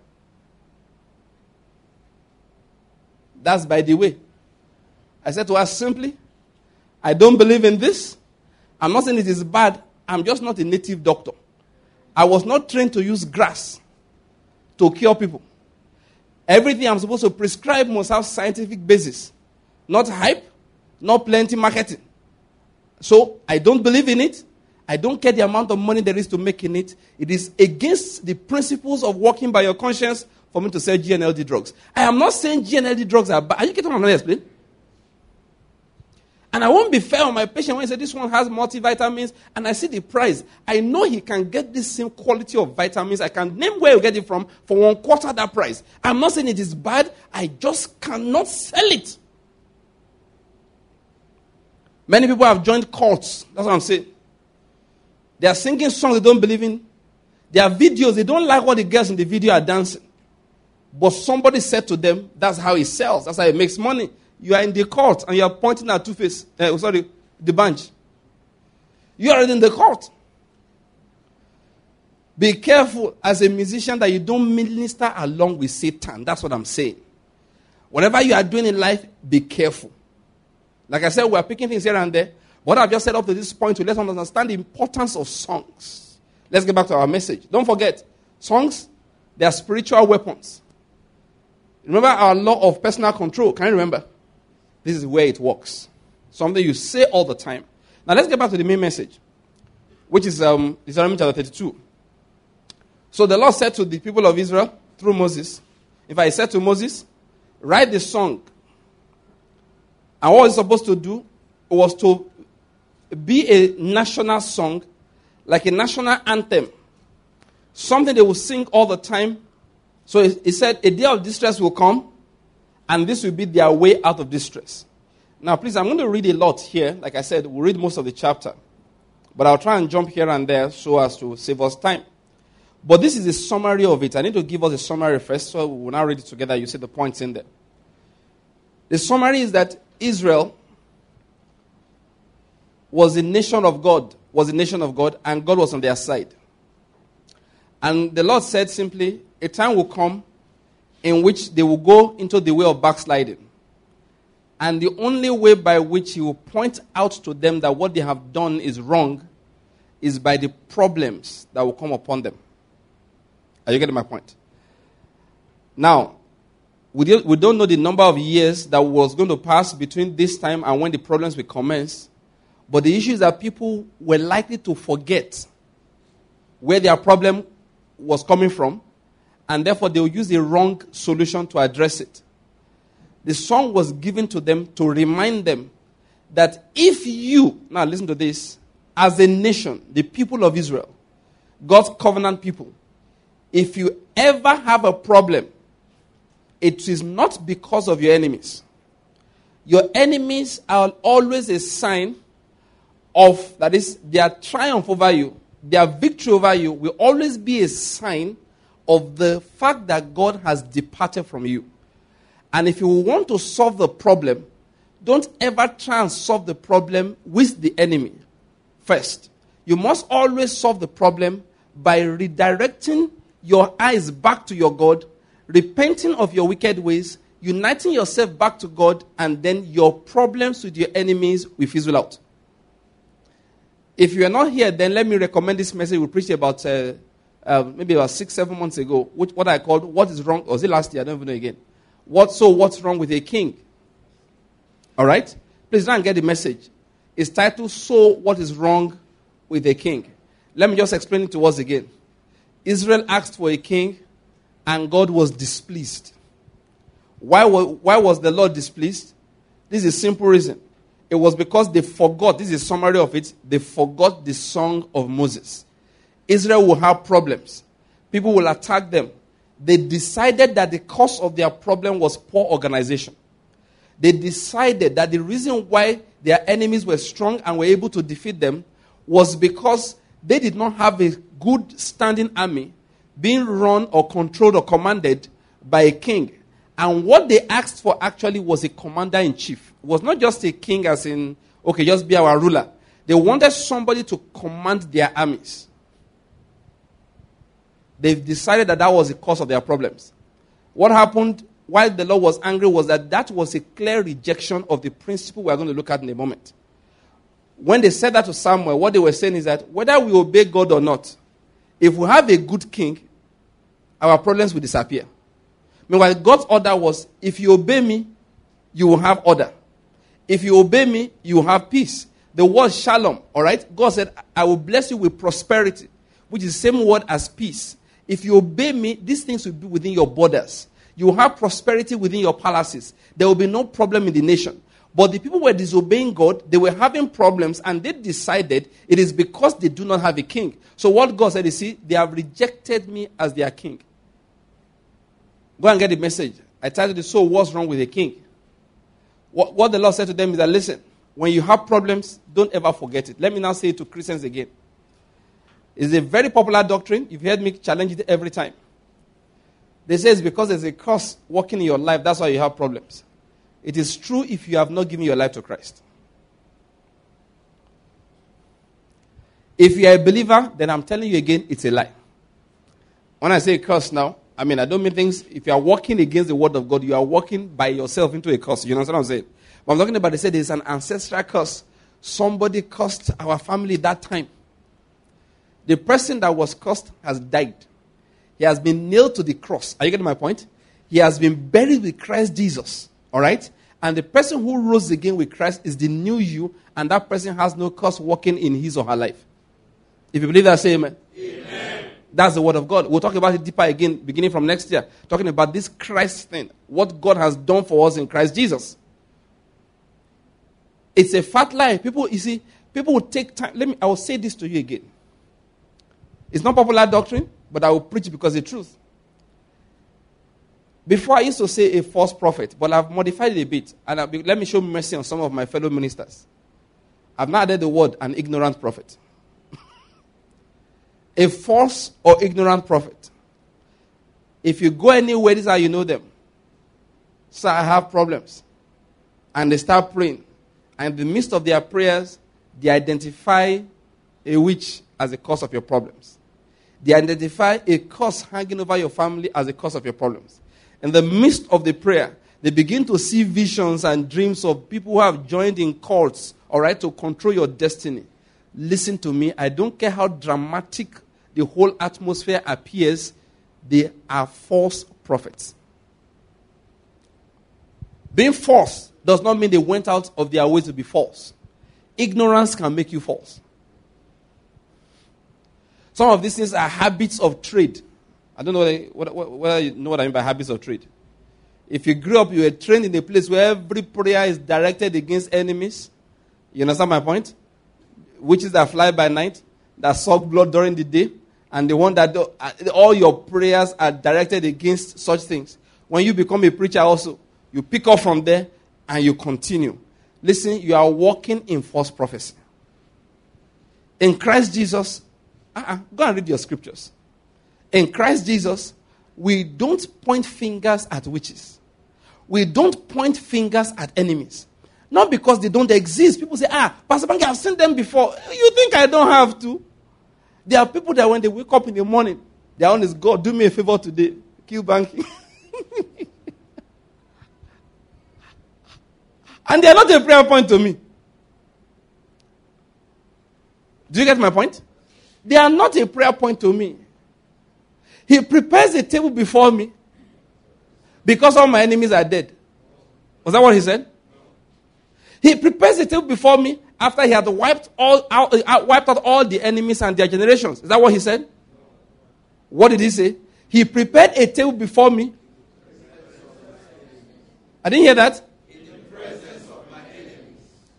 That's by the way. I said to her simply, I don't believe in this. I'm not saying it is bad. I'm just not a native doctor. I was not trained to use grass to cure people. Everything I'm supposed to prescribe must have scientific basis. Not hype, not plenty marketing. So I don't believe in it. I don't care the amount of money there is to make in it. It is against the principles of working by your conscience for me to sell G N L D drugs. I am not saying G N L D drugs are bad. Are you getting what I'm going to explain? And I won't be fair on my patient when I say this one has multivitamins and I see the price. I know he can get this same quality of vitamins. I can name where you get it from for one quarter that price. I'm not saying it is bad. I just cannot sell it. Many people have joined cults. That's what I'm saying. They are singing songs they don't believe in. Their videos, they don't like what the girls in the video are dancing. But somebody said to them, that's how it sells. That's how it makes money. You are in the court and you are pointing at Two-Face. Uh, sorry, the bench. You are in the court. Be careful as a musician that you don't minister along with Satan. That's what I'm saying. Whatever you are doing in life, be careful. Like I said, we are picking things here and there. What I've just said up to this point to let us understand the importance of songs. Let's get back to our message. Don't forget, songs, they are spiritual weapons. Remember our law of personal control. Can you remember? This is where it works. Something you say all the time. Now let's get back to the main message, which is um, Deuteronomy chapter thirty-two. So the Lord said to the people of Israel through Moses, if I said to Moses, write the song. And what was he supposed to do? It was to be a national song, like a national anthem. Something they will sing all the time. So he, he said, a day of distress will come, and this will be their way out of distress. Now, please, I'm going to read a lot here. Like I said, we'll read most of the chapter. But I'll try and jump here and there so as to save us time. But this is a summary of it. I need to give us a summary first, so we'll now read it together. You see the points in there. The summary is that Israel was a nation of God, was a nation of God, and God was on their side. And the Lord said simply, a time will come in which they will go into the way of backsliding. And the only way by which he will point out to them that what they have done is wrong is by the problems that will come upon them. Are you getting my point? Now, we don't know the number of years that was going to pass between this time and when the problems will commence. But the issue is that people were likely to forget where their problem was coming from, and therefore they will use the wrong solution to address it. The song was given to them to remind them that if you, now listen to this, as a nation, the people of Israel, God's covenant people, if you ever have a problem, it is not because of your enemies. Your enemies are always a sign of, that is, their triumph over you, their victory over you will always be a sign of the fact that God has departed from you. And if you want to solve the problem, don't ever try and solve the problem with the enemy first. You must always solve the problem by redirecting your eyes back to your God, repenting of your wicked ways, uniting yourself back to God, and then your problems with your enemies will fizzle out. If you are not here, then let me recommend this message we preached about uh, uh, maybe about six, seven months ago, which what I called "What is Wrong?" Or was it last year? I don't even know again. What so? What's wrong with a king? All right, please don't get the message. It's titled "So What is Wrong with a King?" Let me just explain it to us again. Israel asked for a king, and God was displeased. Why was, why was the Lord displeased? This is a simple reason. It was because they forgot, this is a summary of it, they forgot the song of Moses. Israel will have problems. People will attack them. They decided that the cause of their problem was poor organization. They decided that the reason why their enemies were strong and were able to defeat them was because they did not have a good standing army being run or controlled or commanded by a king. And what they asked for actually was a commander-in-chief. It was not just a king as in, okay, just be our ruler. They wanted somebody to command their armies. They decided that that was the cause of their problems. What happened while the Lord was angry was that that was a clear rejection of the principle we are going to look at in a moment. When they said that to Samuel, what they were saying is that whether we obey God or not, if we have a good king, our problems will disappear. Meanwhile, God's order was, if you obey me, you will have order. If you obey me, you will have peace. The word shalom, all right? God said, I will bless you with prosperity, which is the same word as peace. If you obey me, these things will be within your borders. You will have prosperity within your palaces. There will be no problem in the nation. But the people were disobeying God. They were having problems, and they decided it is because they do not have a king. So what God said is, see, they have rejected me as their king. Go and get the message. I titled it, So What's Wrong with a King? What, what the Lord said to them is that, listen, when you have problems, don't ever forget it. Let me now say it to Christians again. It's a very popular doctrine. You've heard me challenge it every time. They say it's because there's a curse working in your life. That's why you have problems. It is true if you have not given your life to Christ. If you are a believer, then I'm telling you again, it's a lie. When I say curse now, I mean, I don't mean things, if you are walking against the word of God, you are walking by yourself into a curse. You understand what I'm saying? But I'm talking about, they say there's an ancestral curse. Somebody cursed our family that time. The person that was cursed has died. He has been nailed to the cross. Are you getting my point? He has been buried with Christ Jesus. All right? And the person who rose again with Christ is the new you, and that person has no curse working in his or her life. If you believe that, say amen. Amen. That's the word of God. We'll talk about it deeper again, beginning from next year. Talking about this Christ thing. What God has done for us in Christ Jesus. It's a fat lie. People, you see, people will take time. Let me, I will say this to you again. It's not popular doctrine, but I will preach it because it's the truth. Before I used to say a false prophet, but I've modified it a bit. And I'll be, let me show mercy on some of my fellow ministers. I've now added the word an ignorant prophet. A false or ignorant prophet. If you go anywhere, this is how you know them. So I have problems. And they start praying. And in the midst of their prayers, they identify a witch as the cause of your problems. They identify a curse hanging over your family as the cause of your problems. In the midst of the prayer, they begin to see visions and dreams of people who have joined in cults, all right, to control your destiny. Listen to me. I don't care how dramatic the whole atmosphere appears. They are false prophets. Being false does not mean they went out of their way to be false. Ignorance can make you false. Some of these things are habits of trade. I don't know whether, whether you know what I mean by habits of trade. If you grew up, you were trained in a place where every prayer is directed against enemies. You understand my point? Witches that fly by night, that suck blood during the day, and the one that do, all your prayers are directed against such things. When you become a preacher also, you pick up from there and you continue. Listen, you are walking in false prophecy. In Christ Jesus, uh-uh, go and read your scriptures. In Christ Jesus, we don't point fingers at witches. We don't point fingers at enemies. Not because they don't exist. People say, ah, Pastor Banky, I've seen them before. You think I don't have to? There are people that when they wake up in the morning, their own is, God, do me a favor today. Kill Banky. And they are not a prayer point to me. Do you get my point? They are not a prayer point to me. He prepares a table before me because all my enemies are dead. Was that what he said? He prepares a table before me after he had wiped all out, uh, wiped out all the enemies and their generations. Is that what he said? What did he say? He prepared a table before me. I didn't hear that. In the presence of my enemies.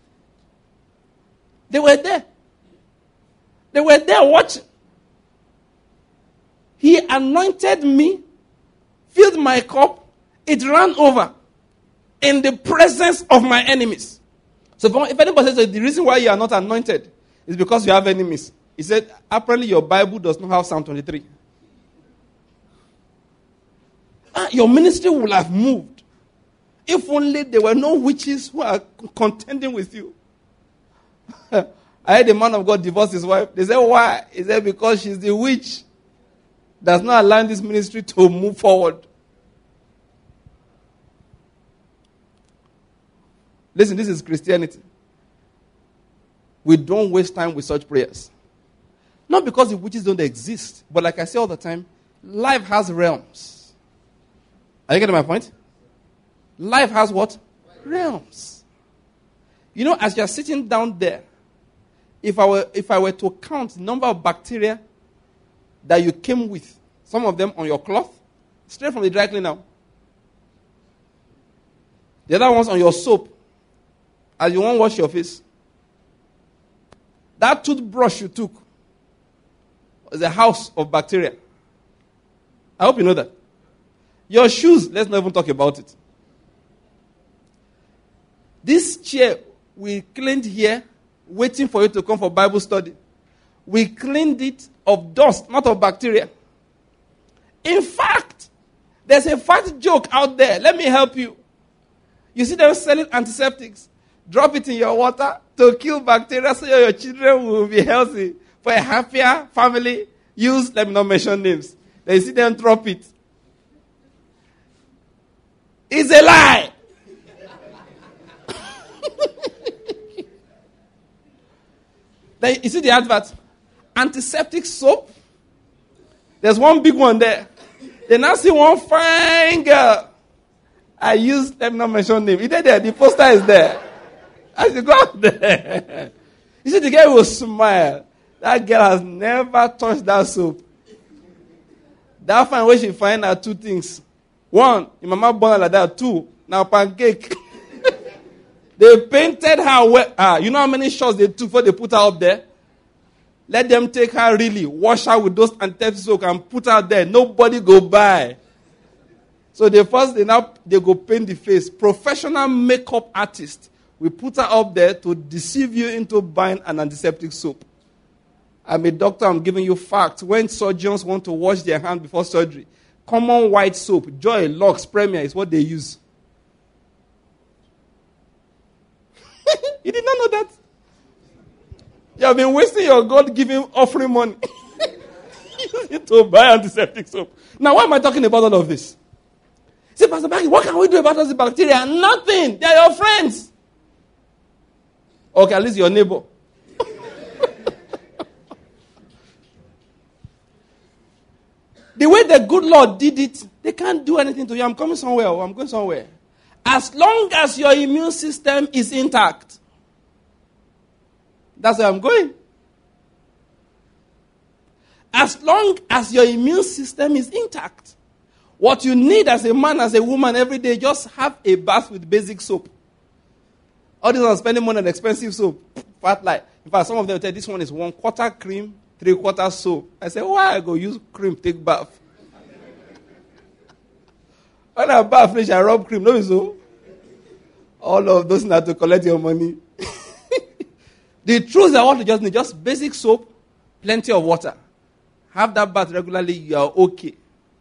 They were there. They were there watching. He anointed me, filled my cup, it ran over in the presence of my enemies. So if anybody says the reason why you are not anointed is because you have enemies, he said, apparently your Bible does not have Psalm twenty-three. Ah, your ministry will have moved if only there were no witches who are contending with you. I had a man of God divorce his wife. They said, why? He said, because she's the witch. Does not allow this ministry to move forward. Listen, this is Christianity. We don't waste time with such prayers. Not because the witches don't exist, but like I say all the time, life has realms. Are you getting my point? Life has what? Realms. You know, as you're sitting down there, if I were if I were to count the number of bacteria that you came with, some of them on your cloth, straight from the dry cleaner. The other ones on your soap, as you won't wash your face. That toothbrush you took is a house of bacteria. I hope you know that. Your shoes, let's not even talk about it. This chair we cleaned here, waiting for you to come for Bible study. We cleaned it of dust, not of bacteria. In fact, there's a fat joke out there. Let me help you. You see them selling antiseptics. Drop it in your water to kill bacteria so your children will be healthy. For a happier family, use, let me not mention names. Then you see them drop it. It's a lie. Then you see the advert? Antiseptic soap. There's one big one there. Then I see one fine girl. I use, let me not mention name. It's there. The poster is there. I should go out there. You see, the girl will smile. That girl has never touched that soap. That fine way she find out two things. One, your mama born her like that. Two, now pancake. They painted her well. Ah, you know how many shots they took before they put her up there? Let them take her really, wash her with those antiseptic soap and put her there. Nobody go by. So they first, they now, they go paint the face. Professional makeup artist. We put her up there to deceive you into buying an antiseptic soap. I'm a doctor, I'm giving you facts. When surgeons want to wash their hand before surgery, common white soap, Joy, Lux, Premier is what they use. You did not know that? You have been wasting your God-given offering money. Use it to buy antiseptic soap. Now, why am I talking about all of this? Say, Pastor Baggy, what can we do about those bacteria? Nothing. They are your friends. Okay, at least your neighbor. The way the good Lord did it, they can't do anything to you. I'm coming somewhere or I'm going somewhere. As long as your immune system is intact. That's where I'm going. As long as your immune system is intact. What you need as a man, as a woman every day, just have a bath with basic soap. All these are spending money on expensive soap. Fat like. In fact, some of them will tell you this one is one quarter cream, three quarter soap. I say, why I go use cream, take bath? When I bath finish, I rub cream. No, so. All of those now to collect your money. The truth is I want to just need just basic soap, plenty of water. Have that bath regularly, you are okay.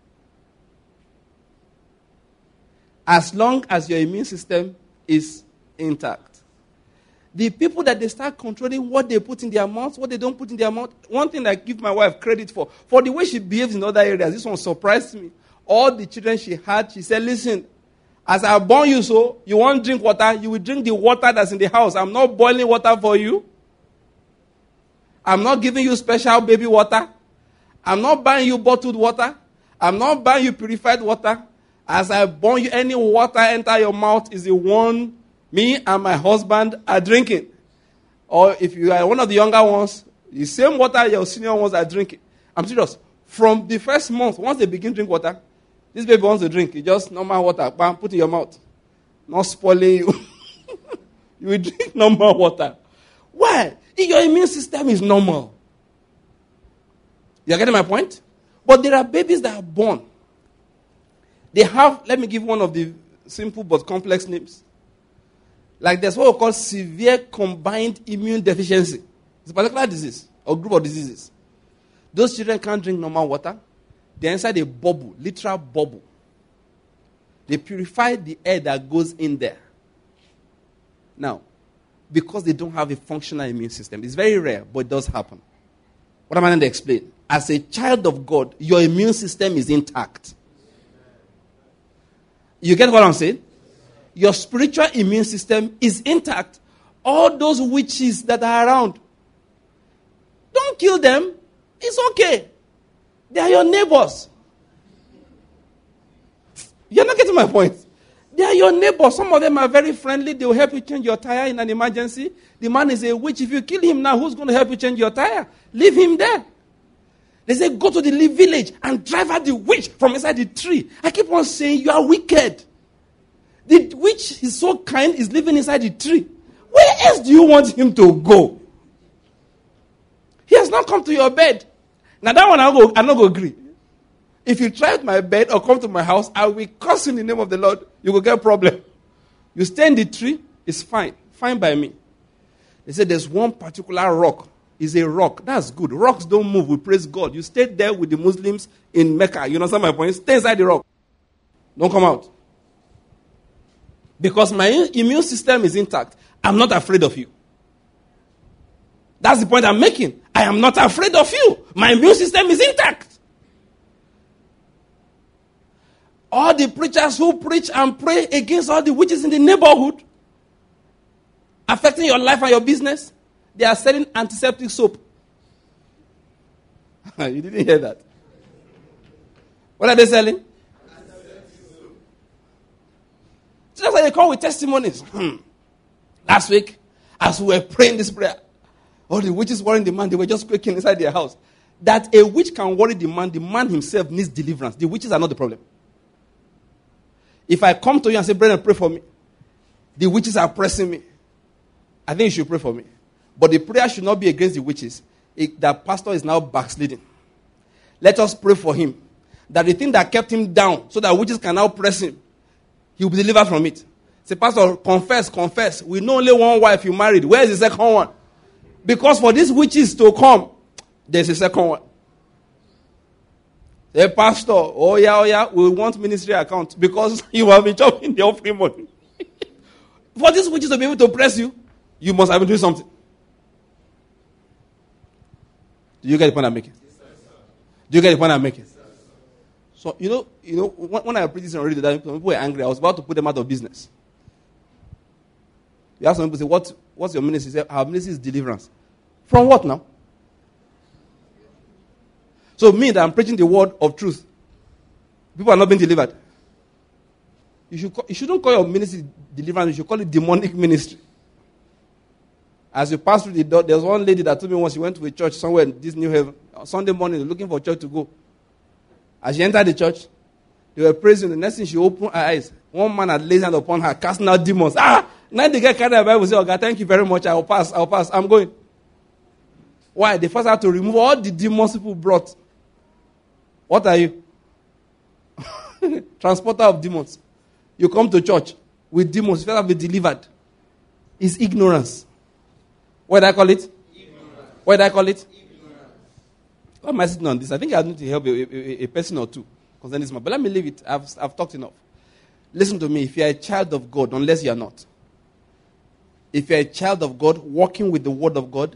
As long as your immune system is intact. The people that they start controlling what they put in their mouth, what they don't put in their mouth. One thing I give my wife credit for, for the way she behaves in other areas, this one surprised me. All the children she had, she said, listen, as I born you so, you want to drink water, you will drink the water that's in the house. I'm not boiling water for you. I'm not giving you special baby water. I'm not buying you bottled water. I'm not buying you purified water. As I born you, any water enter your mouth is the one me and my husband are drinking. Or if you are one of the younger ones, the same water your senior ones are drinking. I'm serious. From the first month, once they begin to drink water, this baby wants to drink. You just normal water, bam, put in your mouth. Not spoiling you. You will drink normal water. Why? If your immune system is normal. You are getting my point? But there are babies that are born. They have, let me give one of the simple but complex names. Like there's what we call severe combined immune deficiency. It's a particular disease or group of diseases. Those children can't drink normal water. They're inside a bubble, literal bubble. They purify the air that goes in there. Now, because they don't have a functional immune system, it's very rare, but it does happen. What am I going to explain? As a child of God, your immune system is intact. You get what I'm saying? Your spiritual immune system is intact. All those witches that are around, don't kill them. It's okay. They are your neighbors. You're not getting my point. They are your neighbors. Some of them are very friendly. They will help you change your tire in an emergency. The man is a witch. If you kill him now, who's going to help you change your tire? Leave him there. They say, go to the village and drive out the witch from inside the tree. I keep on saying, you are wicked. The witch is so kind, is living inside the tree. Where else do you want him to go? He has not come to your bed. Now that one, I'm not going to agree. If you try at my bed or come to my house, I will curse in the name of the Lord. You will get a problem. You stay in the tree, it's fine. Fine by me. They say there's one particular rock. It's a rock. That's good. Rocks don't move. We praise God. You stay there with the Muslims in Mecca. You understand my point? Stay inside the rock. Don't come out. Because my immune system is intact. I'm not afraid of you. That's the point I'm making. I am not afraid of you. My immune system is intact. All the preachers who preach and pray against all the witches in the neighborhood, affecting your life and your business, They are selling antiseptic soap. You didn't hear that. What are they selling? So that's why they come with testimonies. Hmm. Last week, as we were praying this prayer, all the witches worrying the man, they were just quaking inside their house. That a witch can worry the man, the man himself needs deliverance. The witches are not the problem. If I come to you and say, Brendan, pray for me, the witches are pressing me, I think you should pray for me. But the prayer should not be against the witches. It, that pastor is now backsliding. Let us pray for him. That the thing that kept him down, so that witches can now press him, he will be delivered from it. Say, Pastor, confess, confess. We know only one wife you married. Where is the second one? Because for these witches to come, there's a second one. Say, Pastor, oh yeah, oh yeah, we want ministry account because you have been chopping the offering money. For these witches to be able to press you, you must have been doing something. Do you get the point I'm making? Do you get the point I'm making? So, you know, you know, when, when I preached this already, that people were angry. I was about to put them out of business. You have some people say, what, what's your ministry? Say, our ministry is deliverance. From what now? So me that I'm preaching the word of truth, people are not being delivered. You, should call, you shouldn't call your ministry deliverance. You should call it demonic ministry. As you pass through the door, there's one lady that told me once she went to a church somewhere in this New Haven. On Sunday morning, looking for a church to go. As she entered the church, they were praising. The next thing she opened her eyes. One man had laid hand upon her, casting out demons. Ah! Now they get carried away. Bible say, oh God, thank you very much. I will pass. I will pass. I'm going. Why? They first had to remove all the demons people brought. What are you? Transporter of demons. You come to church with demons. You first have to be delivered. It's ignorance. What did I call it? Ignorance. What did I call it? Ignorance. Why am I sitting on this? I think I need to help a, a, a person or two concerning this matter. But let me leave it. I've, I've talked enough. Listen to me. If you're a child of God, unless you're not, if you're a child of God, walking with the word of God,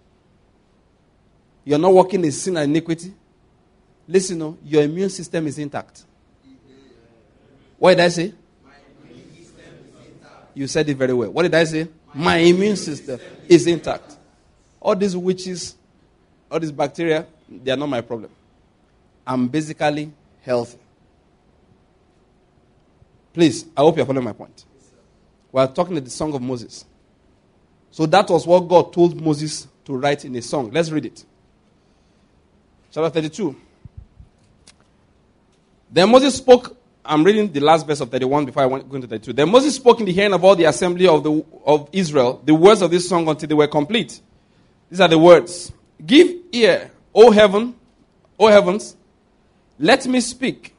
you're not walking in sin and iniquity, listen, no, your immune system is intact. What did I say? My immune system is intact. You said it very well. What did I say? My, My immune system is intact. All these witches, all these bacteria, they are not my problem. I'm basically healthy. Please, I hope you're following my point. We're talking at the Song of Moses. So that was what God told Moses to write in a song. Let's read it. Chapter thirty-two. Then Moses spoke. I'm reading the last verse of thirty-one before I went, go into thirty-two. Then Moses spoke in the hearing of all the assembly of, the, of Israel the words of this song until they were complete. These are the words. Give ear, O heaven, O heavens, let me speak.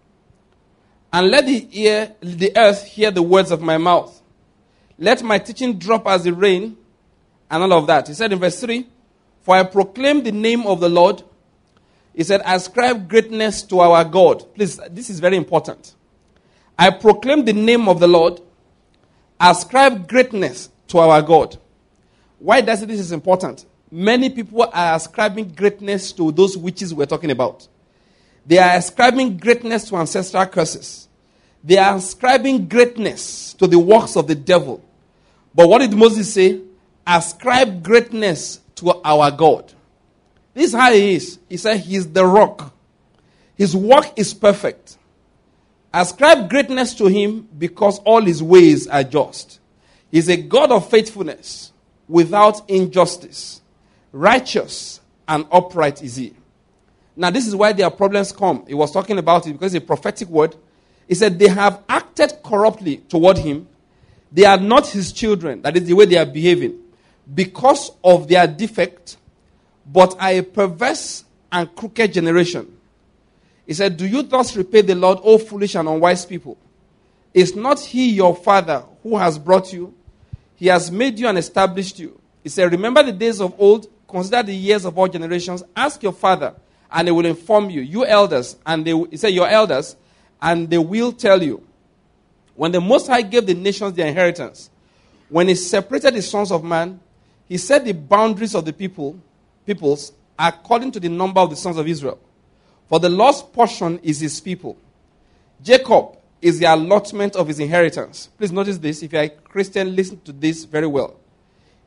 And let the ear, the earth hear the words of my mouth. Let my teaching drop as the rain, and all of that. He said in verse three, for I proclaim the name of the Lord. He said, ascribe greatness to our God. Please, this is very important. I proclaim the name of the Lord. Ascribe greatness to our God. Why does this is important? Many people are ascribing greatness to those witches we're talking about. They are ascribing greatness to ancestral curses. They are ascribing greatness to the works of the devil. But what did Moses say? Ascribe greatness to our God. This is how he is. He said he is the rock. His work is perfect. Ascribe greatness to him because all his ways are just. He is a God of faithfulness without injustice. Righteous and upright is he. Now this is why their problems come. He was talking about it because it's a prophetic word. He said they have acted corruptly toward him. They are not his children. That is the way they are behaving. Because of their defect, but are a perverse and crooked generation. He said, do you thus repay the Lord, O foolish and unwise people? Is not he your father who has brought you? He has made you and established you. He said, remember the days of old, consider the years of all generations. Ask your father, and they will inform you. You elders, and they, he said, your elders, and they will tell you. When the Most High gave the nations their inheritance, when he separated the sons of man, he set the boundaries of the people, peoples according to the number of the sons of Israel. For the Lord's portion is his people. Jacob is the allotment of his inheritance. Please notice this. If you are a Christian, listen to this very well.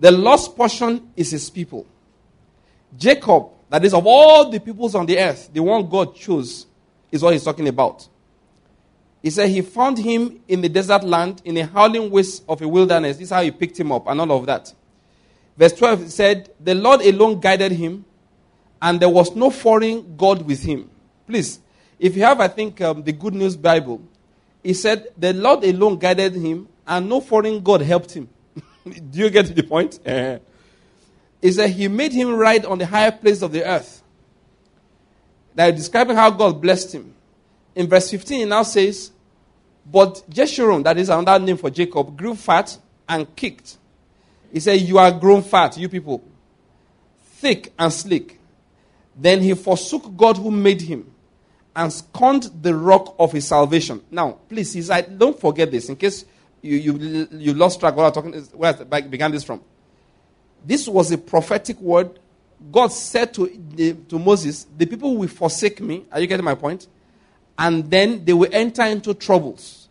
The lost portion is his people. Jacob, that is of all the peoples on the earth, the one God chose, is what he's talking about. He said he found him in the desert land, in a howling waste of a wilderness. This is how he picked him up and all of that. Verse twelve said, the Lord alone guided him, and there was no foreign God with him. Please, if you have, I think, um, the Good News Bible, he said, the Lord alone guided him, and no foreign God helped him. Do you get to the point? Uh, he said he made him ride on the higher place of the earth. They're describing how God blessed him. In verse fifteen, it now says, but Jeshurun, that is another name for Jacob, grew fat and kicked. He said, you are grown fat, you people, thick and sleek. Then he forsook God who made him and scorned the rock of his salvation. Now, please, he said, don't forget this, in case you you, you lost track of what I'm talking, where I began this from. This was a prophetic word. God said to, the, to Moses, the people will forsake me. Are you getting my point? And then they will enter into troubles.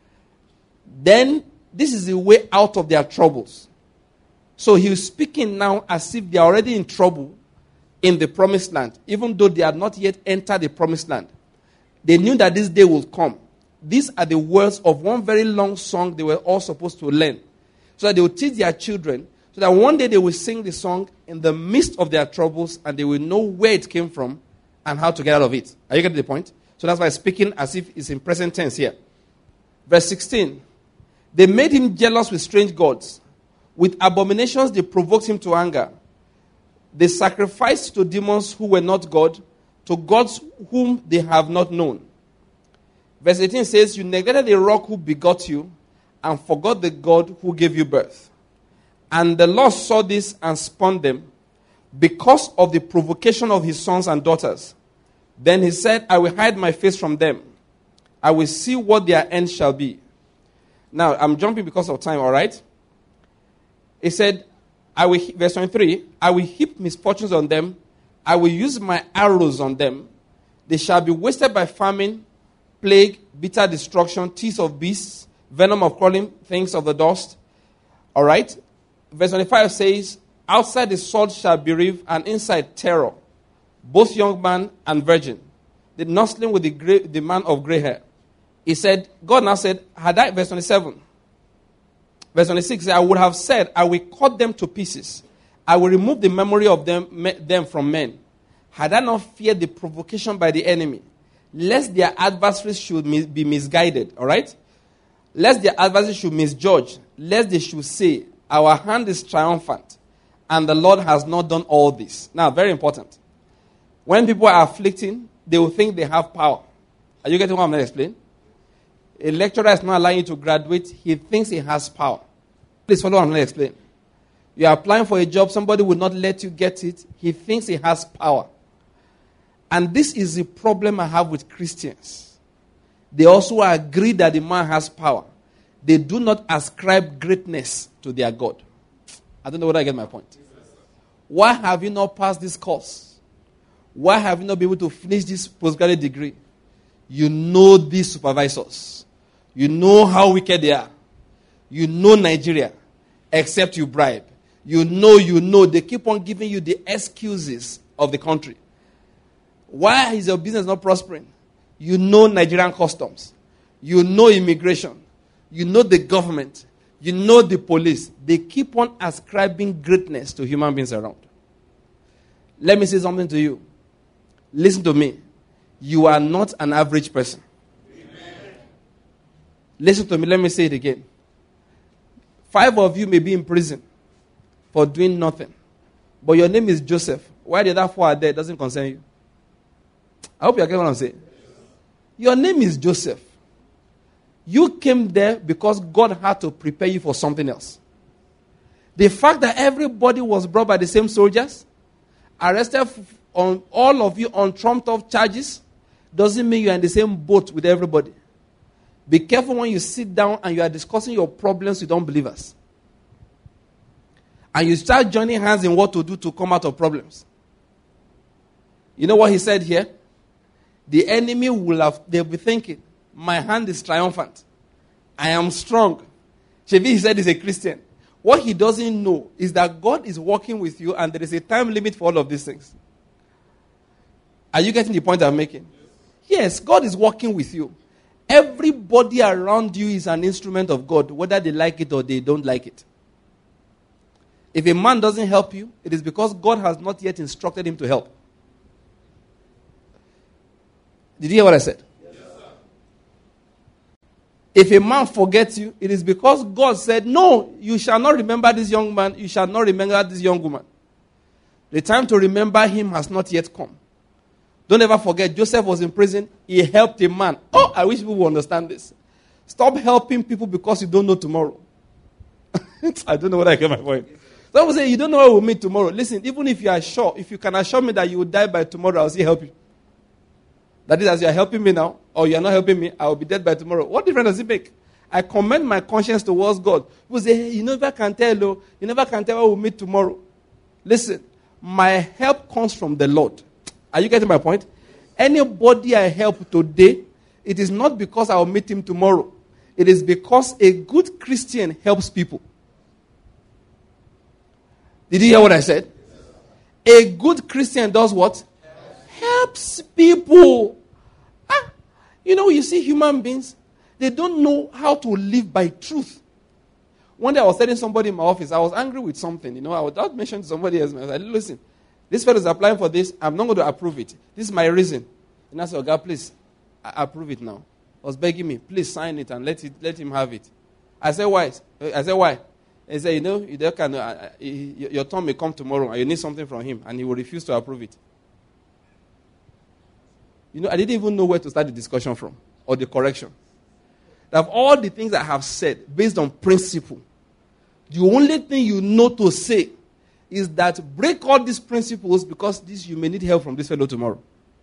Then, this is the way out of their troubles. So he was speaking now as if they are already in trouble in the promised land, even though they had not yet entered the promised land. They knew that this day will come. These are the words of one very long song they were all supposed to learn, so that they will teach their children, so that one day they will sing the song in the midst of their troubles, and they will know where it came from and how to get out of it. Are you getting the point? So that's why speaking as if it's in present tense here. Verse sixteen. They made him jealous with strange gods. With abominations they provoked him to anger. They sacrificed to demons who were not God, to gods whom they have not known. Verse eighteen says, you neglected the rock who begot you, and forgot the God who gave you birth. And the Lord saw this and spurned them, because of the provocation of his sons and daughters. Then he said, I will hide my face from them. I will see what their end shall be. Now, I'm jumping because of time, all right? He said, I will, verse twenty-three, I will heap misfortunes on them. I will use my arrows on them. They shall be wasted by famine, plague, bitter destruction, teeth of beasts, venom of crawling things of the dust. All right? Verse twenty-five says, outside the sword shall be bereave, and inside terror, both young man and virgin, the nursling with the, gray, the man of gray hair. He said, God now said, had I, verse twenty-seven, verse twenty-six, I would have said, I will cut them to pieces. I will remove the memory of them, me, them from men. Had I not feared the provocation by the enemy, lest their adversaries should mis- be misguided, all right? Lest their adversaries should misjudge, lest they should say, our hand is triumphant, and the Lord has not done all this. Now, very important. When people are afflicting, they will think they have power. Are you getting what I'm going to explain? A lecturer is not allowing you to graduate. He thinks he has power. Please follow what I'm going to explain. You are applying for a job. Somebody will not let you get it. He thinks he has power. And this is the problem I have with Christians. They also agree that the man has power. They do not ascribe greatness to their God. I don't know whether I get my point. Why have you not passed this course? Why have you not been able to finish this postgraduate degree? You know these supervisors. You know how wicked they are. You know Nigeria, except you bribe. You know, you know. They keep on giving you the excuses of the country. Why is your business not prospering? You know Nigerian customs. You know immigration. You know the government. You know the police. They keep on ascribing greatness to human beings around. Let me say something to you. Listen to me. You are not an average person. Amen. Listen to me. Let me say it again. Five of you may be in prison for doing nothing. But your name is Joseph. Why the other four are there doesn't concern you. I hope you are getting what I'm saying. Your name is Joseph. You came there because God had to prepare you for something else. The fact that everybody was brought by the same soldiers, arrested on all of you on trumped-up charges, doesn't mean you are in the same boat with everybody. Be careful when you sit down and you are discussing your problems with unbelievers. And you start joining hands in what to do to come out of problems. You know what he said here? The enemy will have, they'll be thinking, my hand is triumphant. I am strong. Shebi, he said he's a Christian. What he doesn't know is that God is working with you and there is a time limit for all of these things. Are you getting the point I'm making? Yes, God is working with you. Everybody around you is an instrument of God, whether they like it or they don't like it. If a man doesn't help you, it is because God has not yet instructed him to help. Did you hear what I said? Yes, sir. If a man forgets you, it is because God said, no, you shall not remember this young man, you shall not remember this young woman. The time to remember him has not yet come. Don't ever forget, Joseph was in prison, he helped a man. Oh, I wish people would understand this. Stop helping people because you don't know tomorrow. I don't know what I get my point. Someone say, you don't know where we'll meet tomorrow. Listen, even if you are sure, if you can assure me that you will die by tomorrow, I'll still help you. That is, as you are helping me now, or you are not helping me, I will be dead by tomorrow. What difference does it make? I commend my conscience towards God. People say, hey, you never can tell, oh, you never can tell where we'll meet tomorrow. Listen, my help comes from the Lord. Are you getting my point? Anybody I help today, it is not because I will meet him tomorrow. It is because a good Christian helps people. Did you hear what I said? A good Christian does what? Helps people. Ah, you know, you see human beings, they don't know how to live by truth. One day I was telling somebody in my office, I was angry with something. You know, I was mentioning to somebody else. I was like, listen, this fellow is applying for this. I'm not going to approve it. This is my reason. And I said, oh, God, please, I approve it now. I was begging me, please sign it and let it, let him have it. I said, why? I said, why? He said, you know, you can, uh, your turn may come tomorrow and you need something from him and he will refuse to approve it. You know, I didn't even know where to start the discussion from or the correction. Of all the things I have said based on principle, the only thing you know to say is that break all these principles because this you may need help from this fellow tomorrow.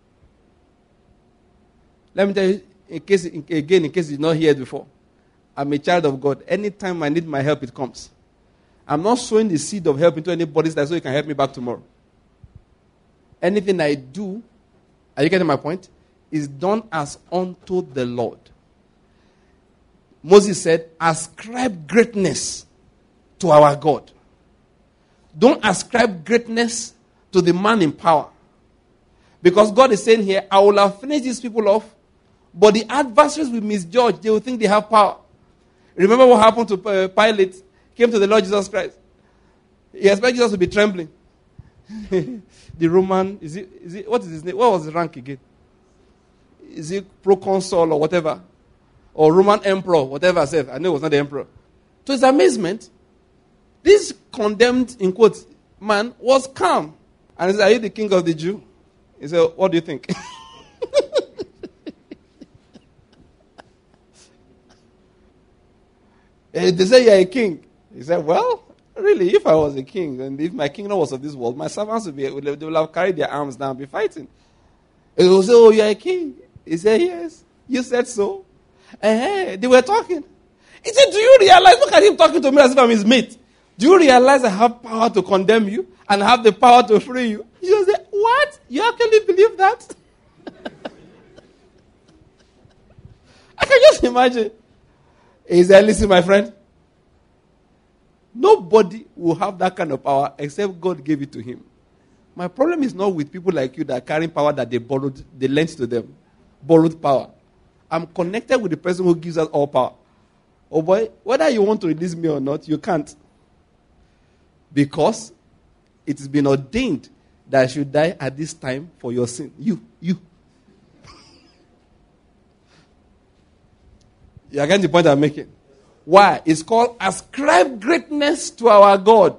Let me tell you, in case, in, again, in case you've not heard before, I'm a child of God. Anytime I need my help, it comes. I'm not sowing the seed of help into anybody's life so you can help me back tomorrow. Anything I do, are you getting my point? Is done as unto the Lord. Moses said, ascribe greatness to our God. Don't ascribe greatness to the man in power. Because God is saying here, I will have finished these people off, but the adversaries will misjudge. They will think they have power. Remember what happened to uh, Pilate? Came to the Lord Jesus Christ. He expected Jesus to be trembling. The Roman, is it, is it, what is his name? What was his rank again? Is it proconsul or whatever? Or Roman emperor, whatever I said. I know it was not the emperor. To his amazement, this condemned, in quotes, man was calm. And he said, are you the king of the Jew? He said, what do you think? They say you're a king. He said, well, really, if I was a king, and if my kingdom was of this world, my servants would be, they would have carried their arms down and be fighting. He will say, oh, you're a king. He said, yes. You said so. And hey, they were talking. He said, do you realize, look at him talking to me as if I'm his mate. Do you realize I have power to condemn you and I have the power to free you? He just said, what? You actually believe that? I can just imagine. He said, listen, my friend. Nobody will have that kind of power except God gave it to him. My problem is not with people like you that are carrying power that they borrowed, they lent to them. Borrowed power. I'm connected with the person who gives us all power. Oh boy, whether you want to release me or not, you can't. Because it has been ordained that I should die at this time for your sin. You, you. You are getting the point I'm making? Why? It's called ascribe greatness to our God.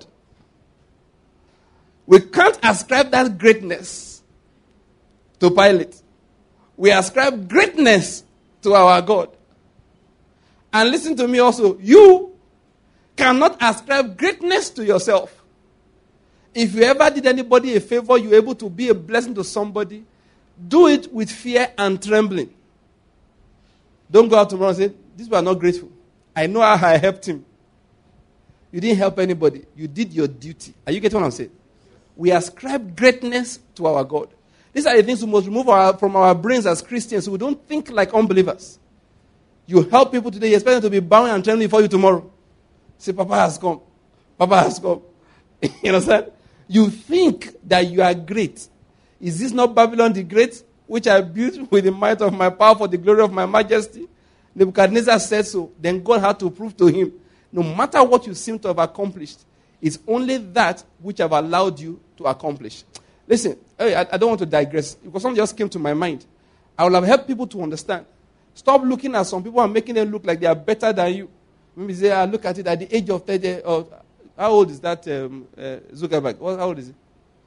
We can't ascribe that greatness to Pilate. We ascribe greatness to our God. And listen to me also. You cannot ascribe greatness to yourself. If you ever did anybody a favor, you're able to be a blessing to somebody, do it with fear and trembling. Don't go out tomorrow and say, these people are not grateful. I know how I helped him. You didn't help anybody. You did your duty. Are you getting what I'm saying? We ascribe greatness to our God. These are the things we must remove our, from our brains as Christians so we don't think like unbelievers. You help people today, you expect them to be bowing and trembling for you tomorrow. Say, Papa has come. Papa has come. You understand? You think that you are great. Is this not Babylon the Great, which I built with the might of my power for the glory of my majesty? Nebuchadnezzar said so. Then God had to prove to him, no matter what you seem to have accomplished, it's only that which I've allowed you to accomplish. Listen, I, I don't want to digress, because something just came to my mind. I will have helped people to understand. Stop looking at some people and making them look like they are better than you. Maybe say, I look at it at the age of thirty. Or, how old is that um, uh, Zuckerberg? What, how old is he?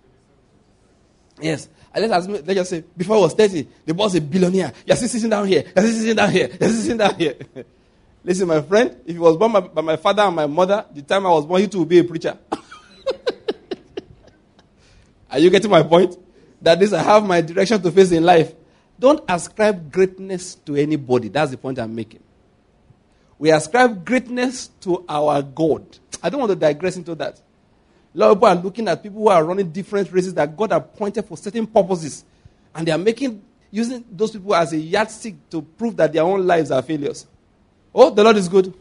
Yes. And let's, let's just say, before I was thirty, the boss is a billionaire. You're still sitting down here. You're still sitting down here. You're still sitting down here. Listen, my friend, if he was born by, by my father and my mother, the time I was born, he too would be a preacher. Are you getting my point? That is, I have my direction to face in life. Don't ascribe greatness to anybody. That's the point I'm making. We ascribe greatness to our God. I don't want to digress into that. A lot of people are looking at people who are running different races that God appointed for certain purposes. And they are making, using those people as a yardstick to prove that their own lives are failures. Oh, the Lord is good.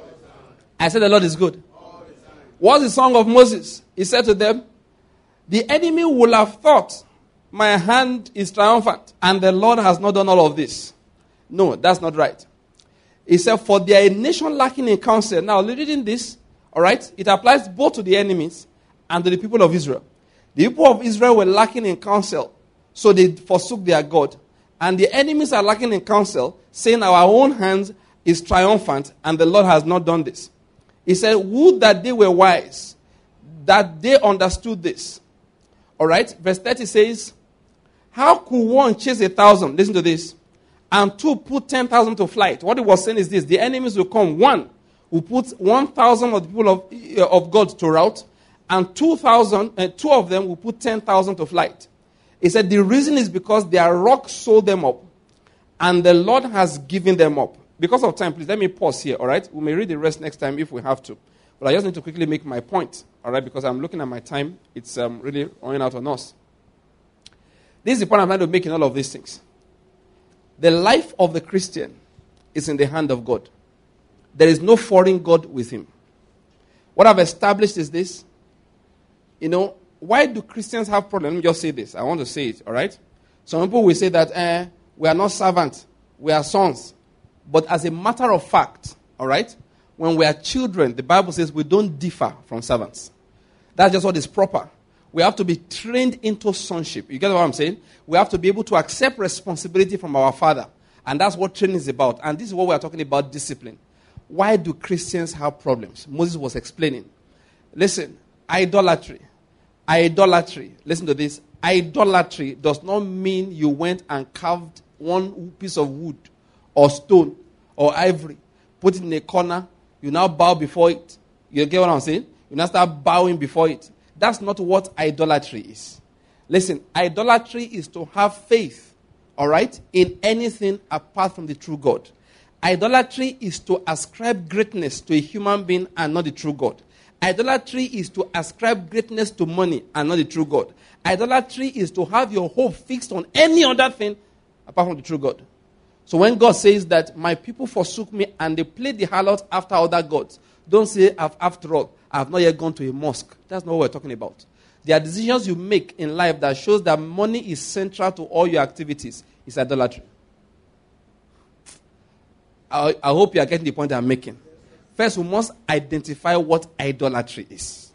I said the Lord is good. What's the song of Moses? He said to them, the enemy will have thought my hand is triumphant and the Lord has not done all of this. No, that's not right. He said, for they are a nation lacking in counsel. Now, reading this, all right, it applies both to the enemies and to the people of Israel. The people of Israel were lacking in counsel, so they forsook their God. And the enemies are lacking in counsel, saying our own hand is triumphant and the Lord has not done this. He said, would that they were wise, that they understood this. All right, verse thirty says, how could one chase a thousand? Listen to this. And two put ten thousand to flight. What he was saying is this. The enemies will come. One will put one thousand of the people of, uh, of God to rout. And two thousand, uh, two of them will put ten thousand to flight. He said the reason is because their rock sold them up. And the Lord has given them up. Because of time, please let me pause here. All right. We may read the rest next time if we have to. But I just need to quickly make my point. All right. Because I'm looking at my time. It's um, really running out on us. This is the point I'm trying to make in all of these things. The life of the Christian is in the hand of God. There is no foreign God with him. What I've established is this. You know, why do Christians have problems? Let me just say this. I want to say it, all right? Some people will say that eh, we are not servants, we are sons. But as a matter of fact, all right, when we are children, the Bible says we don't differ from servants. That's just what is proper. We have to be trained into sonship. You get what I'm saying? We have to be able to accept responsibility from our Father. And that's what training is about. And this is what we are talking about, discipline. Why do Christians have problems? Moses was explaining. Listen, idolatry. Idolatry. Listen to this. Idolatry does not mean you went and carved one piece of wood or stone or ivory, put it in a corner, you now bow before it. You get what I'm saying? You now start bowing before it. That's not what idolatry is. Listen, idolatry is to have faith, all right, in anything apart from the true God. Idolatry is to ascribe greatness to a human being and not the true God. Idolatry is to ascribe greatness to money and not the true God. Idolatry is to have your hope fixed on any other thing apart from the true God. So when God says that my people forsook me and they played the harlot after other gods, don't say, after all, I have not yet gone to a mosque. That's not what we're talking about. There are decisions you make in life that shows that money is central to all your activities. It's idolatry. I, I hope you are getting the point I'm making. First, we must identify what idolatry is.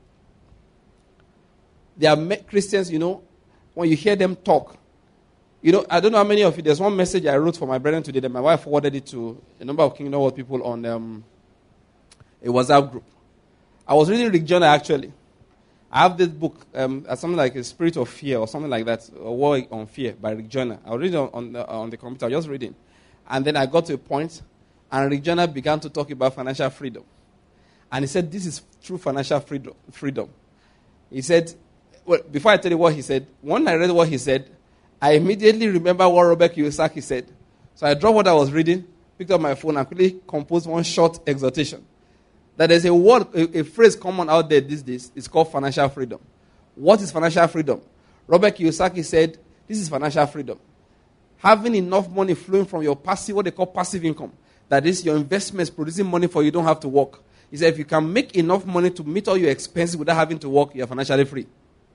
There are Christians, you know, when you hear them talk, you know, I don't know how many of you, there's one message I wrote for my brethren today that my wife forwarded it to a number of Kingdom World people on um, a WhatsApp group. I was reading Rick Joyner, actually. I have this book, um, something like A Spirit of Fear or something like that, A War on Fear by Rick Joyner. I was reading on, on, the, on the computer, I was just reading. And then I got to a point, and Rick Joyner began to talk about financial freedom. And he said, this is true financial freedom. freedom. He said, well, before I tell you what he said, when I read what he said, I immediately remember what Robert Kiyosaki said. So I dropped what I was reading, picked up my phone, and quickly composed one short exhortation. That there's a word, a, a phrase common out there these days. It's called financial freedom. What is financial freedom? Robert Kiyosaki said, this is financial freedom. Having enough money flowing from your passive, what they call passive income. That is, your investments producing money for you, don't have to work. He said, if you can make enough money to meet all your expenses without having to work, you are financially free.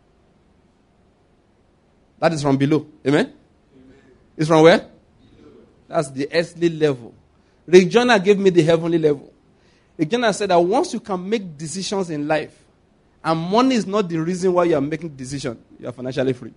That is from below. Amen? Amen. It's from where? Below. That's the earthly level. Rick Jonah gave me the heavenly level. Rick Jonah said that once you can make decisions in life, and money is not the reason why you are making decisions, you are financially free.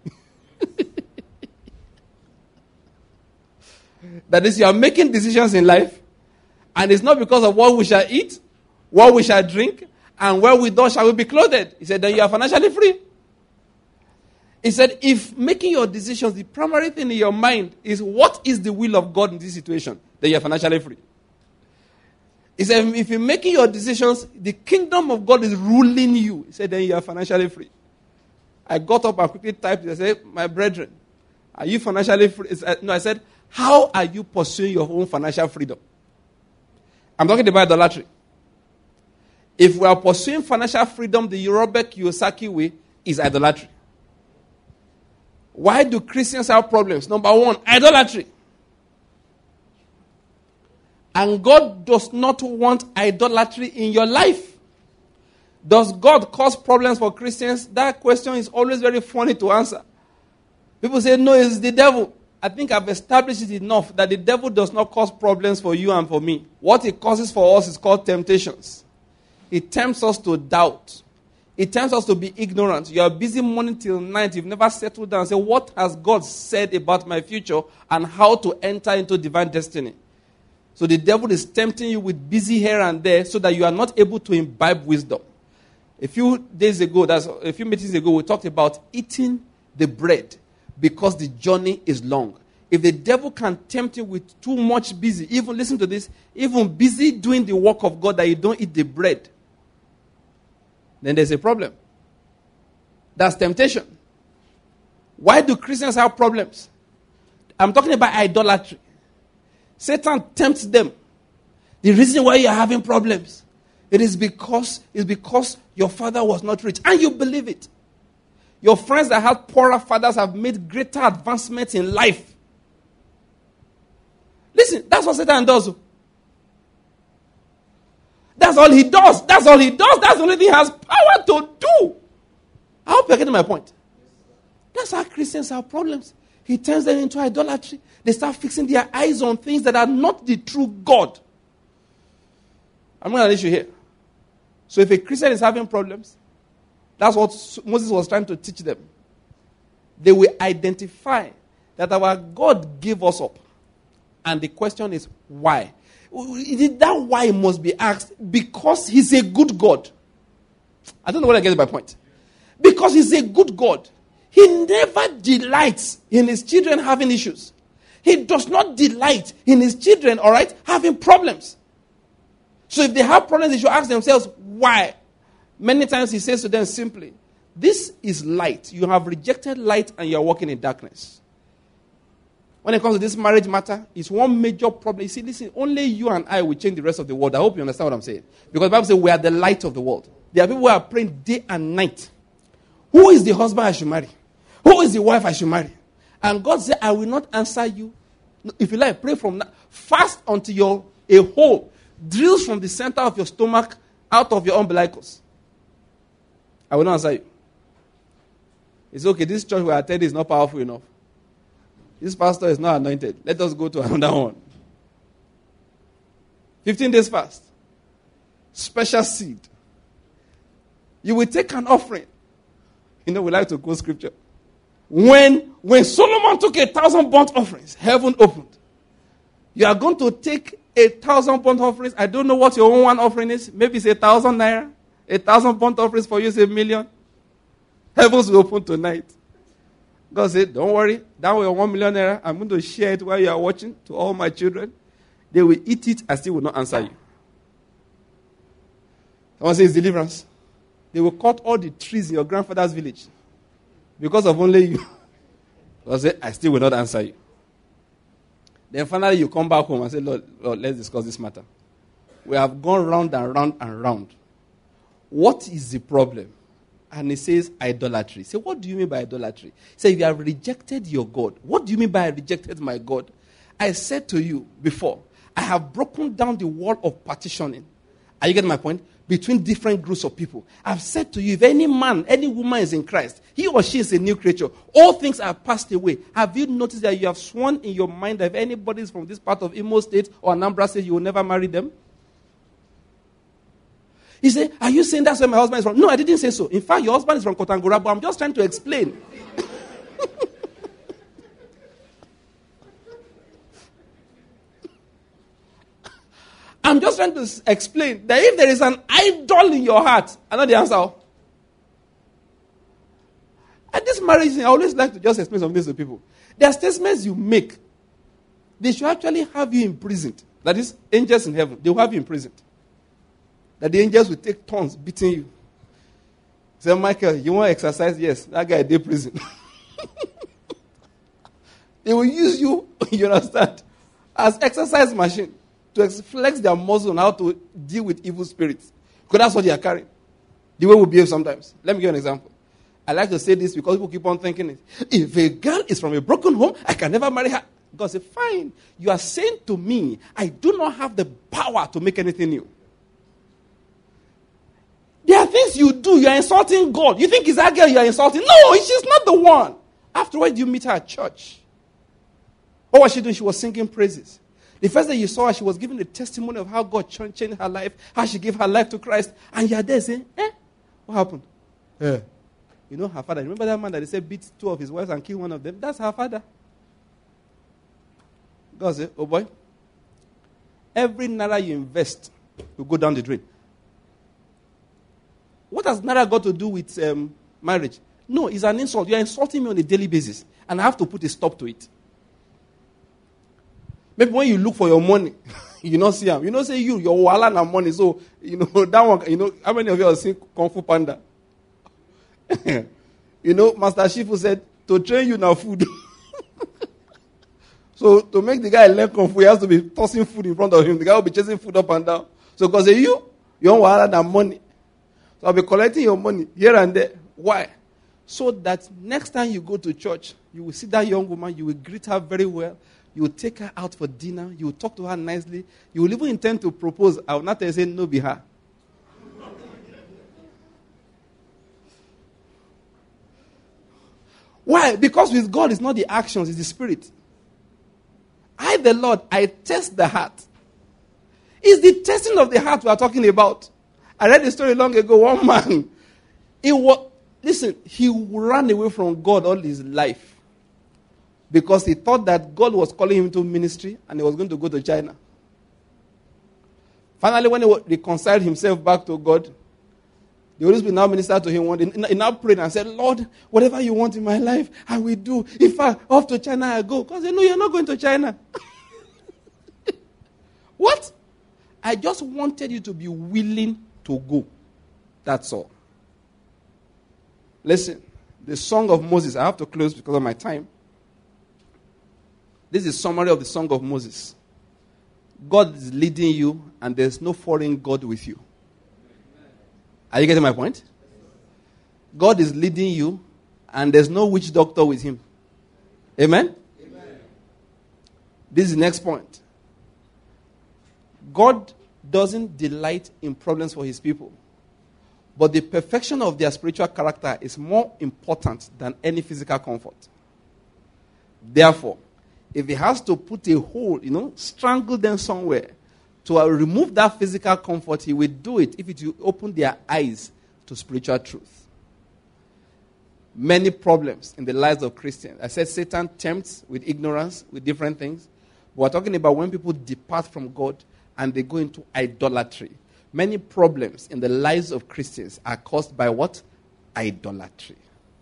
That is, you are making decisions in life, and it's not because of what we shall eat, what we shall drink, and where we do shall we be clothed. He said, then you are financially free. He said, if making your decisions, the primary thing in your mind is what is the will of God in this situation, then you are financially free. He said, if you're making your decisions, the kingdom of God is ruling you. He said, then you are financially free. I got up and quickly typed it. I said, my brethren, are you financially free? No, I said, how are you pursuing your own financial freedom? I'm talking about idolatry. If we are pursuing financial freedom the Yoruba Kiyosaki way, is idolatry. Why do Christians have problems? Number one, idolatry. And God does not want idolatry in your life. Does God cause problems for Christians? That question is always very funny to answer. People say, no, it's the devil. I think I've established it enough that the devil does not cause problems for you and for me. What it causes for us is called temptations. It tempts us to doubt. It tempts us to be ignorant. You are busy morning till night. You've never settled down and said, what has God said about my future and how to enter into divine destiny? So the devil is tempting you with busy here and there so that you are not able to imbibe wisdom. A few days ago, that's a few meetings ago, we talked about eating the bread because the journey is long. If the devil can tempt you with too much busy, even, listen to this, even busy doing the work of God that you don't eat the bread, then there's a problem. That's temptation. Why do Christians have problems? I'm talking about idolatry. Satan tempts them. The reason why you're having problems, it is because, it's because your father was not rich. And you believe it. Your friends that had poorer fathers have made greater advancements in life. Listen, that's what Satan does. That's all he does. That's all he does. That's the only thing he has power to do. I hope you're getting my point. That's how Christians have problems. He turns them into idolatry. They start fixing their eyes on things that are not the true God. I'm going to let you here. So if a Christian is having problems, that's what Moses was trying to teach them. They will identify that our God gave us up. And the question is, why? That why must be asked because he's a good God. I don't know whether I get my point. Because he's a good God. He never delights in his children having issues. He does not delight in his children, all right, having problems. So if they have problems, they should ask themselves, why? Many times he says to them simply, this is light. You have rejected light and you are walking in darkness. When it comes to this marriage matter, it's one major problem. You see, listen, only you and I will change the rest of the world. I hope you understand what I'm saying. Because the Bible says we are the light of the world. There are people who are praying day and night. Who is the husband I should marry? Who is the wife I should marry? And God said, I will not answer you. If you like, pray from now. Fast until your a hole drills from the center of your stomach out of your umbilicus. I will not answer you. It's okay. This church we attend is not powerful enough. This pastor is not anointed. Let us go to another one. fifteen days fast. Special seed. You will take an offering. You know, we like to quote scripture. When, when Solomon took a thousand burnt offerings, heaven opened. You are going to take a thousand burnt offerings. I don't know what your own one offering is. Maybe it's a thousand naira. A thousand burnt offerings for you is a million. Heavens will open tonight. God said, don't worry, that way one million naira, I'm going to share it while you are watching to all my children. They will eat it, I still will not answer you. Someone says deliverance. They will cut all the trees in your grandfather's village because of only you. God said, I still will not answer you. Then finally you come back home and say, Lord, Lord, let's discuss this matter. We have gone round and round and round. What is the problem? And he says idolatry. Say, what do you mean by idolatry? Say, if you have rejected your God. What do you mean by I rejected my God? I said to you before, I have broken down the wall of partitioning. Are you getting my point? between different groups of people. I've said to you, if any man, any woman is in Christ, he or she is a new creature. All things are passed away. Have you noticed that you have sworn in your mind that if anybody is from this part of Imo State or Anambra State, you will never marry them? He said, are you saying that's where my husband is from? No, I didn't say so. In fact, your husband is from Kotangora, but I'm just trying to explain. I'm just trying to explain that if there is an idol in your heart, I know the answer. At this marriage thing, I always like to just explain some things to people. There are statements you make. They should actually have you imprisoned. That is, angels in heaven, they will have you imprisoned. That the angels will take turns beating you. Say, Michael, you want to exercise? Yes, that guy did prison. They will use you, you understand, as exercise machine to flex their muscle on how to deal with evil spirits. Because that's what they are carrying. The way we behave sometimes. Let me give you an example. I like to say this because people keep on thinking it. If a girl is from a broken home, I can never marry her. God said, fine. You are saying to me, I do not have the power to make anything new. There are things you do, you are insulting God. You think it's that girl you are insulting? No, she's not the one. Afterwards, you meet her at church. What was she doing? She was singing praises. The first day you saw her, she was giving a testimony of how God changed her life, how she gave her life to Christ. And you are there saying, eh, what happened? Yeah. You know her father. Remember that man that they said beat two of his wives and kill one of them? That's her father. God said, oh boy, every naira you invest will go down the drain. What has naira got to do with um, marriage? No, it's an insult. You are insulting me on a daily basis. And I have to put a stop to it. Maybe when you look for your money, you don't see them. You know, say you, your wallet and money. So, you know, that one, you know, how many of you have seen Kung Fu Panda? You know, Master Shifu said, to train you now food. So, to make the guy learn Kung Fu, he has to be tossing food in front of him. The guy will be chasing food up and down. So, because you, you want wallet and money. So, I'll be collecting your money here and there. Why? So that next time you go to church, you will see that young woman, you will greet her very well. You will take her out for dinner. You will talk to her nicely. You will even intend to propose. I will not tell you, say, no, be her. Why? Because with God, it's not the actions, it's the spirit. I, the Lord, I test the heart. It's the testing of the heart we are talking about. I read the story long ago. One man, he was, listen, he ran away from God all his life. Because he thought that God was calling him to ministry and he was going to go to China. Finally, when he reconciled himself back to God, the Holy Spirit now ministered to him one day. He now prayed and said, Lord, whatever you want in my life, I will do. If I off to China, I go. God said, no, you're not going to China. What? I just wanted you to be willing to go. That's all. Listen, the Song of Moses, I have to close because of my time. This is a summary of the Song of Moses. God is leading you, and there's no foreign God with you. Are you getting my point? God is leading you, and there's no witch doctor with him. Amen? Amen. This is the next point. God doesn't delight in problems for his people. But the perfection of their spiritual character is more important than any physical comfort. Therefore, if he has to put a hole, you know, strangle them somewhere to uh, remove that physical comfort, he will do it if it will open their eyes to spiritual truth. Many problems in the lives of Christians. I said Satan tempts with ignorance, with different things. We're talking about when people depart from God and they go into idolatry. Many problems in the lives of Christians are caused by what? Idolatry.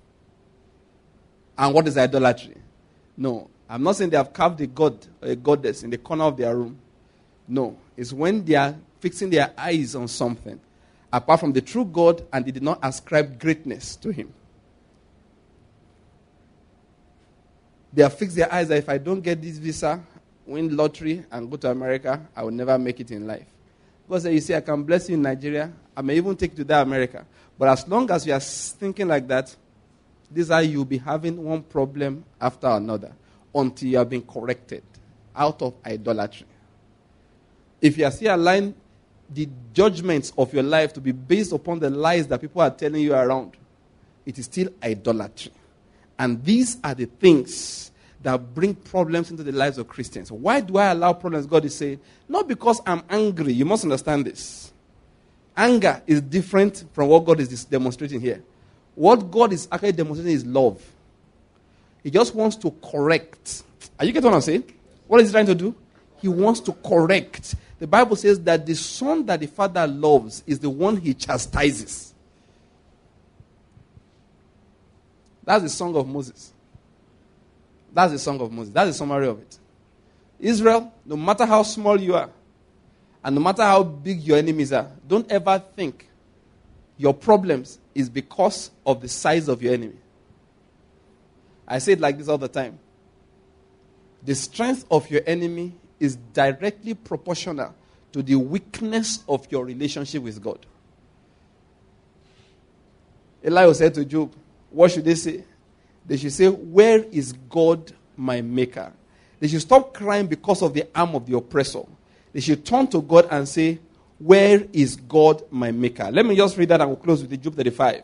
And what is idolatry? No. I'm not saying they have carved a god or a goddess in the corner of their room. No. It's when they are fixing their eyes on something apart from the true God and they did not ascribe greatness to him. They have fixed their eyes that if I don't get this visa, win lottery, and go to America, I will never make it in life. God said, you see, I can bless you in Nigeria. I may even take you to that America. But as long as you are thinking like that, this is how you'll be having one problem after another until you have been corrected out of idolatry. If you are still aligned the judgments of your life to be based upon the lies that people are telling you around, it is still idolatry. And these are the things that bring problems into the lives of Christians. Why do I allow problems? God is saying, not because I'm angry. You must understand this. Anger is different from what God is demonstrating here. What God is actually demonstrating is love. He just wants to correct. Are you getting what I'm saying? What is he trying to do? He wants to correct. The Bible says that the son that the father loves is the one he chastises. That's the song of Moses. That's the song of Moses. That's the summary of it. Israel, no matter how small you are, and no matter how big your enemies are, don't ever think your problems is because of the size of your enemy. I say it like this all the time. The strength of your enemy is directly proportional to the weakness of your relationship with God. Elihu said to Job, what should they say? They should say, where is God my maker? They should stop crying because of the arm of the oppressor. They should turn to God and say, where is God my maker? Let me just read that and we'll close with the Job thirty-five.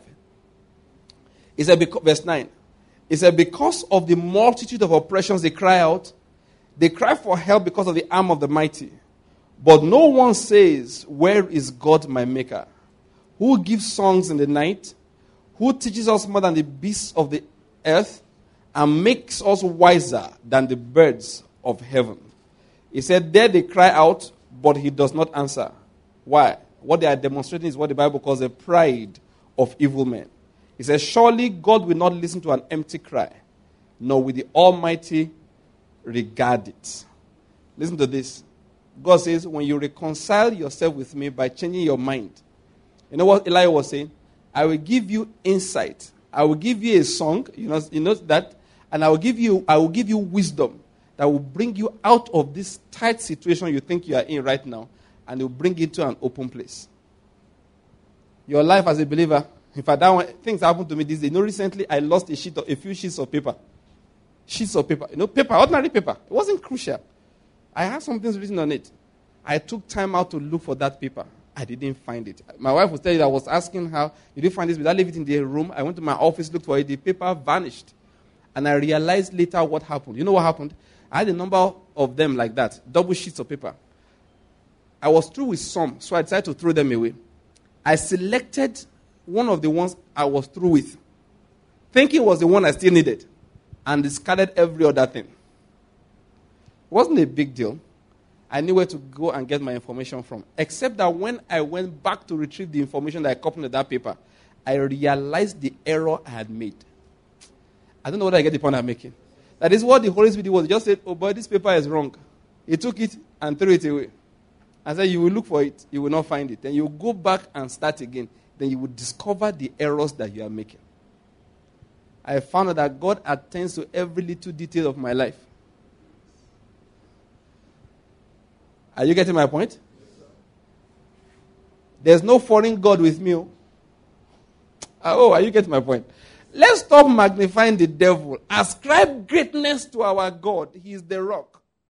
It said, verse nine. It said, because of the multitude of oppressions they cry out, they cry for help because of the arm of the mighty. But no one says, where is God my maker? Who gives songs in the night? Who teaches us more than the beasts of the earth and makes us wiser than the birds of heaven? He said, there they cry out, but he does not answer. Why? What they are demonstrating is what the Bible calls the pride of evil men. He says, surely God will not listen to an empty cry, nor will the Almighty regard it. Listen to this. God says, when you reconcile yourself with me by changing your mind, you know what Elijah was saying? I will give you insight. I will give you a song, you know, you know that, and I will give you, I will give you wisdom that will bring you out of this tight situation you think you are in right now, and it will bring you to an open place. Your life as a believer, in fact, that one, things happened to me this day. You know, recently I lost a sheet of, a few sheets of paper. Sheets of paper. You know, paper, ordinary paper. It wasn't crucial. I had some things written on it. I took time out to look for that paper. I didn't find it. My wife was telling you, I was asking her, did you find this? Did I leave it in the room? I went to my office, looked for it. The paper vanished. And I realized later what happened. You know what happened? I had a number of them like that, double sheets of paper. I was through with some, so I decided to throw them away. I selected one of the ones I was through with, thinking it was the one I still needed, and discarded every other thing. It wasn't a big deal. I knew where to go and get my information from, except that when I went back to retrieve the information that I copied on that paper, I realized the error I had made. I don't know whether I get the point I'm making. That is what the Holy Spirit was. He just said, oh boy, this paper is wrong. He took it and threw it away. I said, you will look for it. You will not find it. Then you will go back and start again. Then you will discover the errors that you are making. I found out that God attends to every little detail of my life. Are you getting my point? There's no foreign God with me. Oh, are you getting my point? Let's stop magnifying the devil. Ascribe greatness to our God. He is the rock.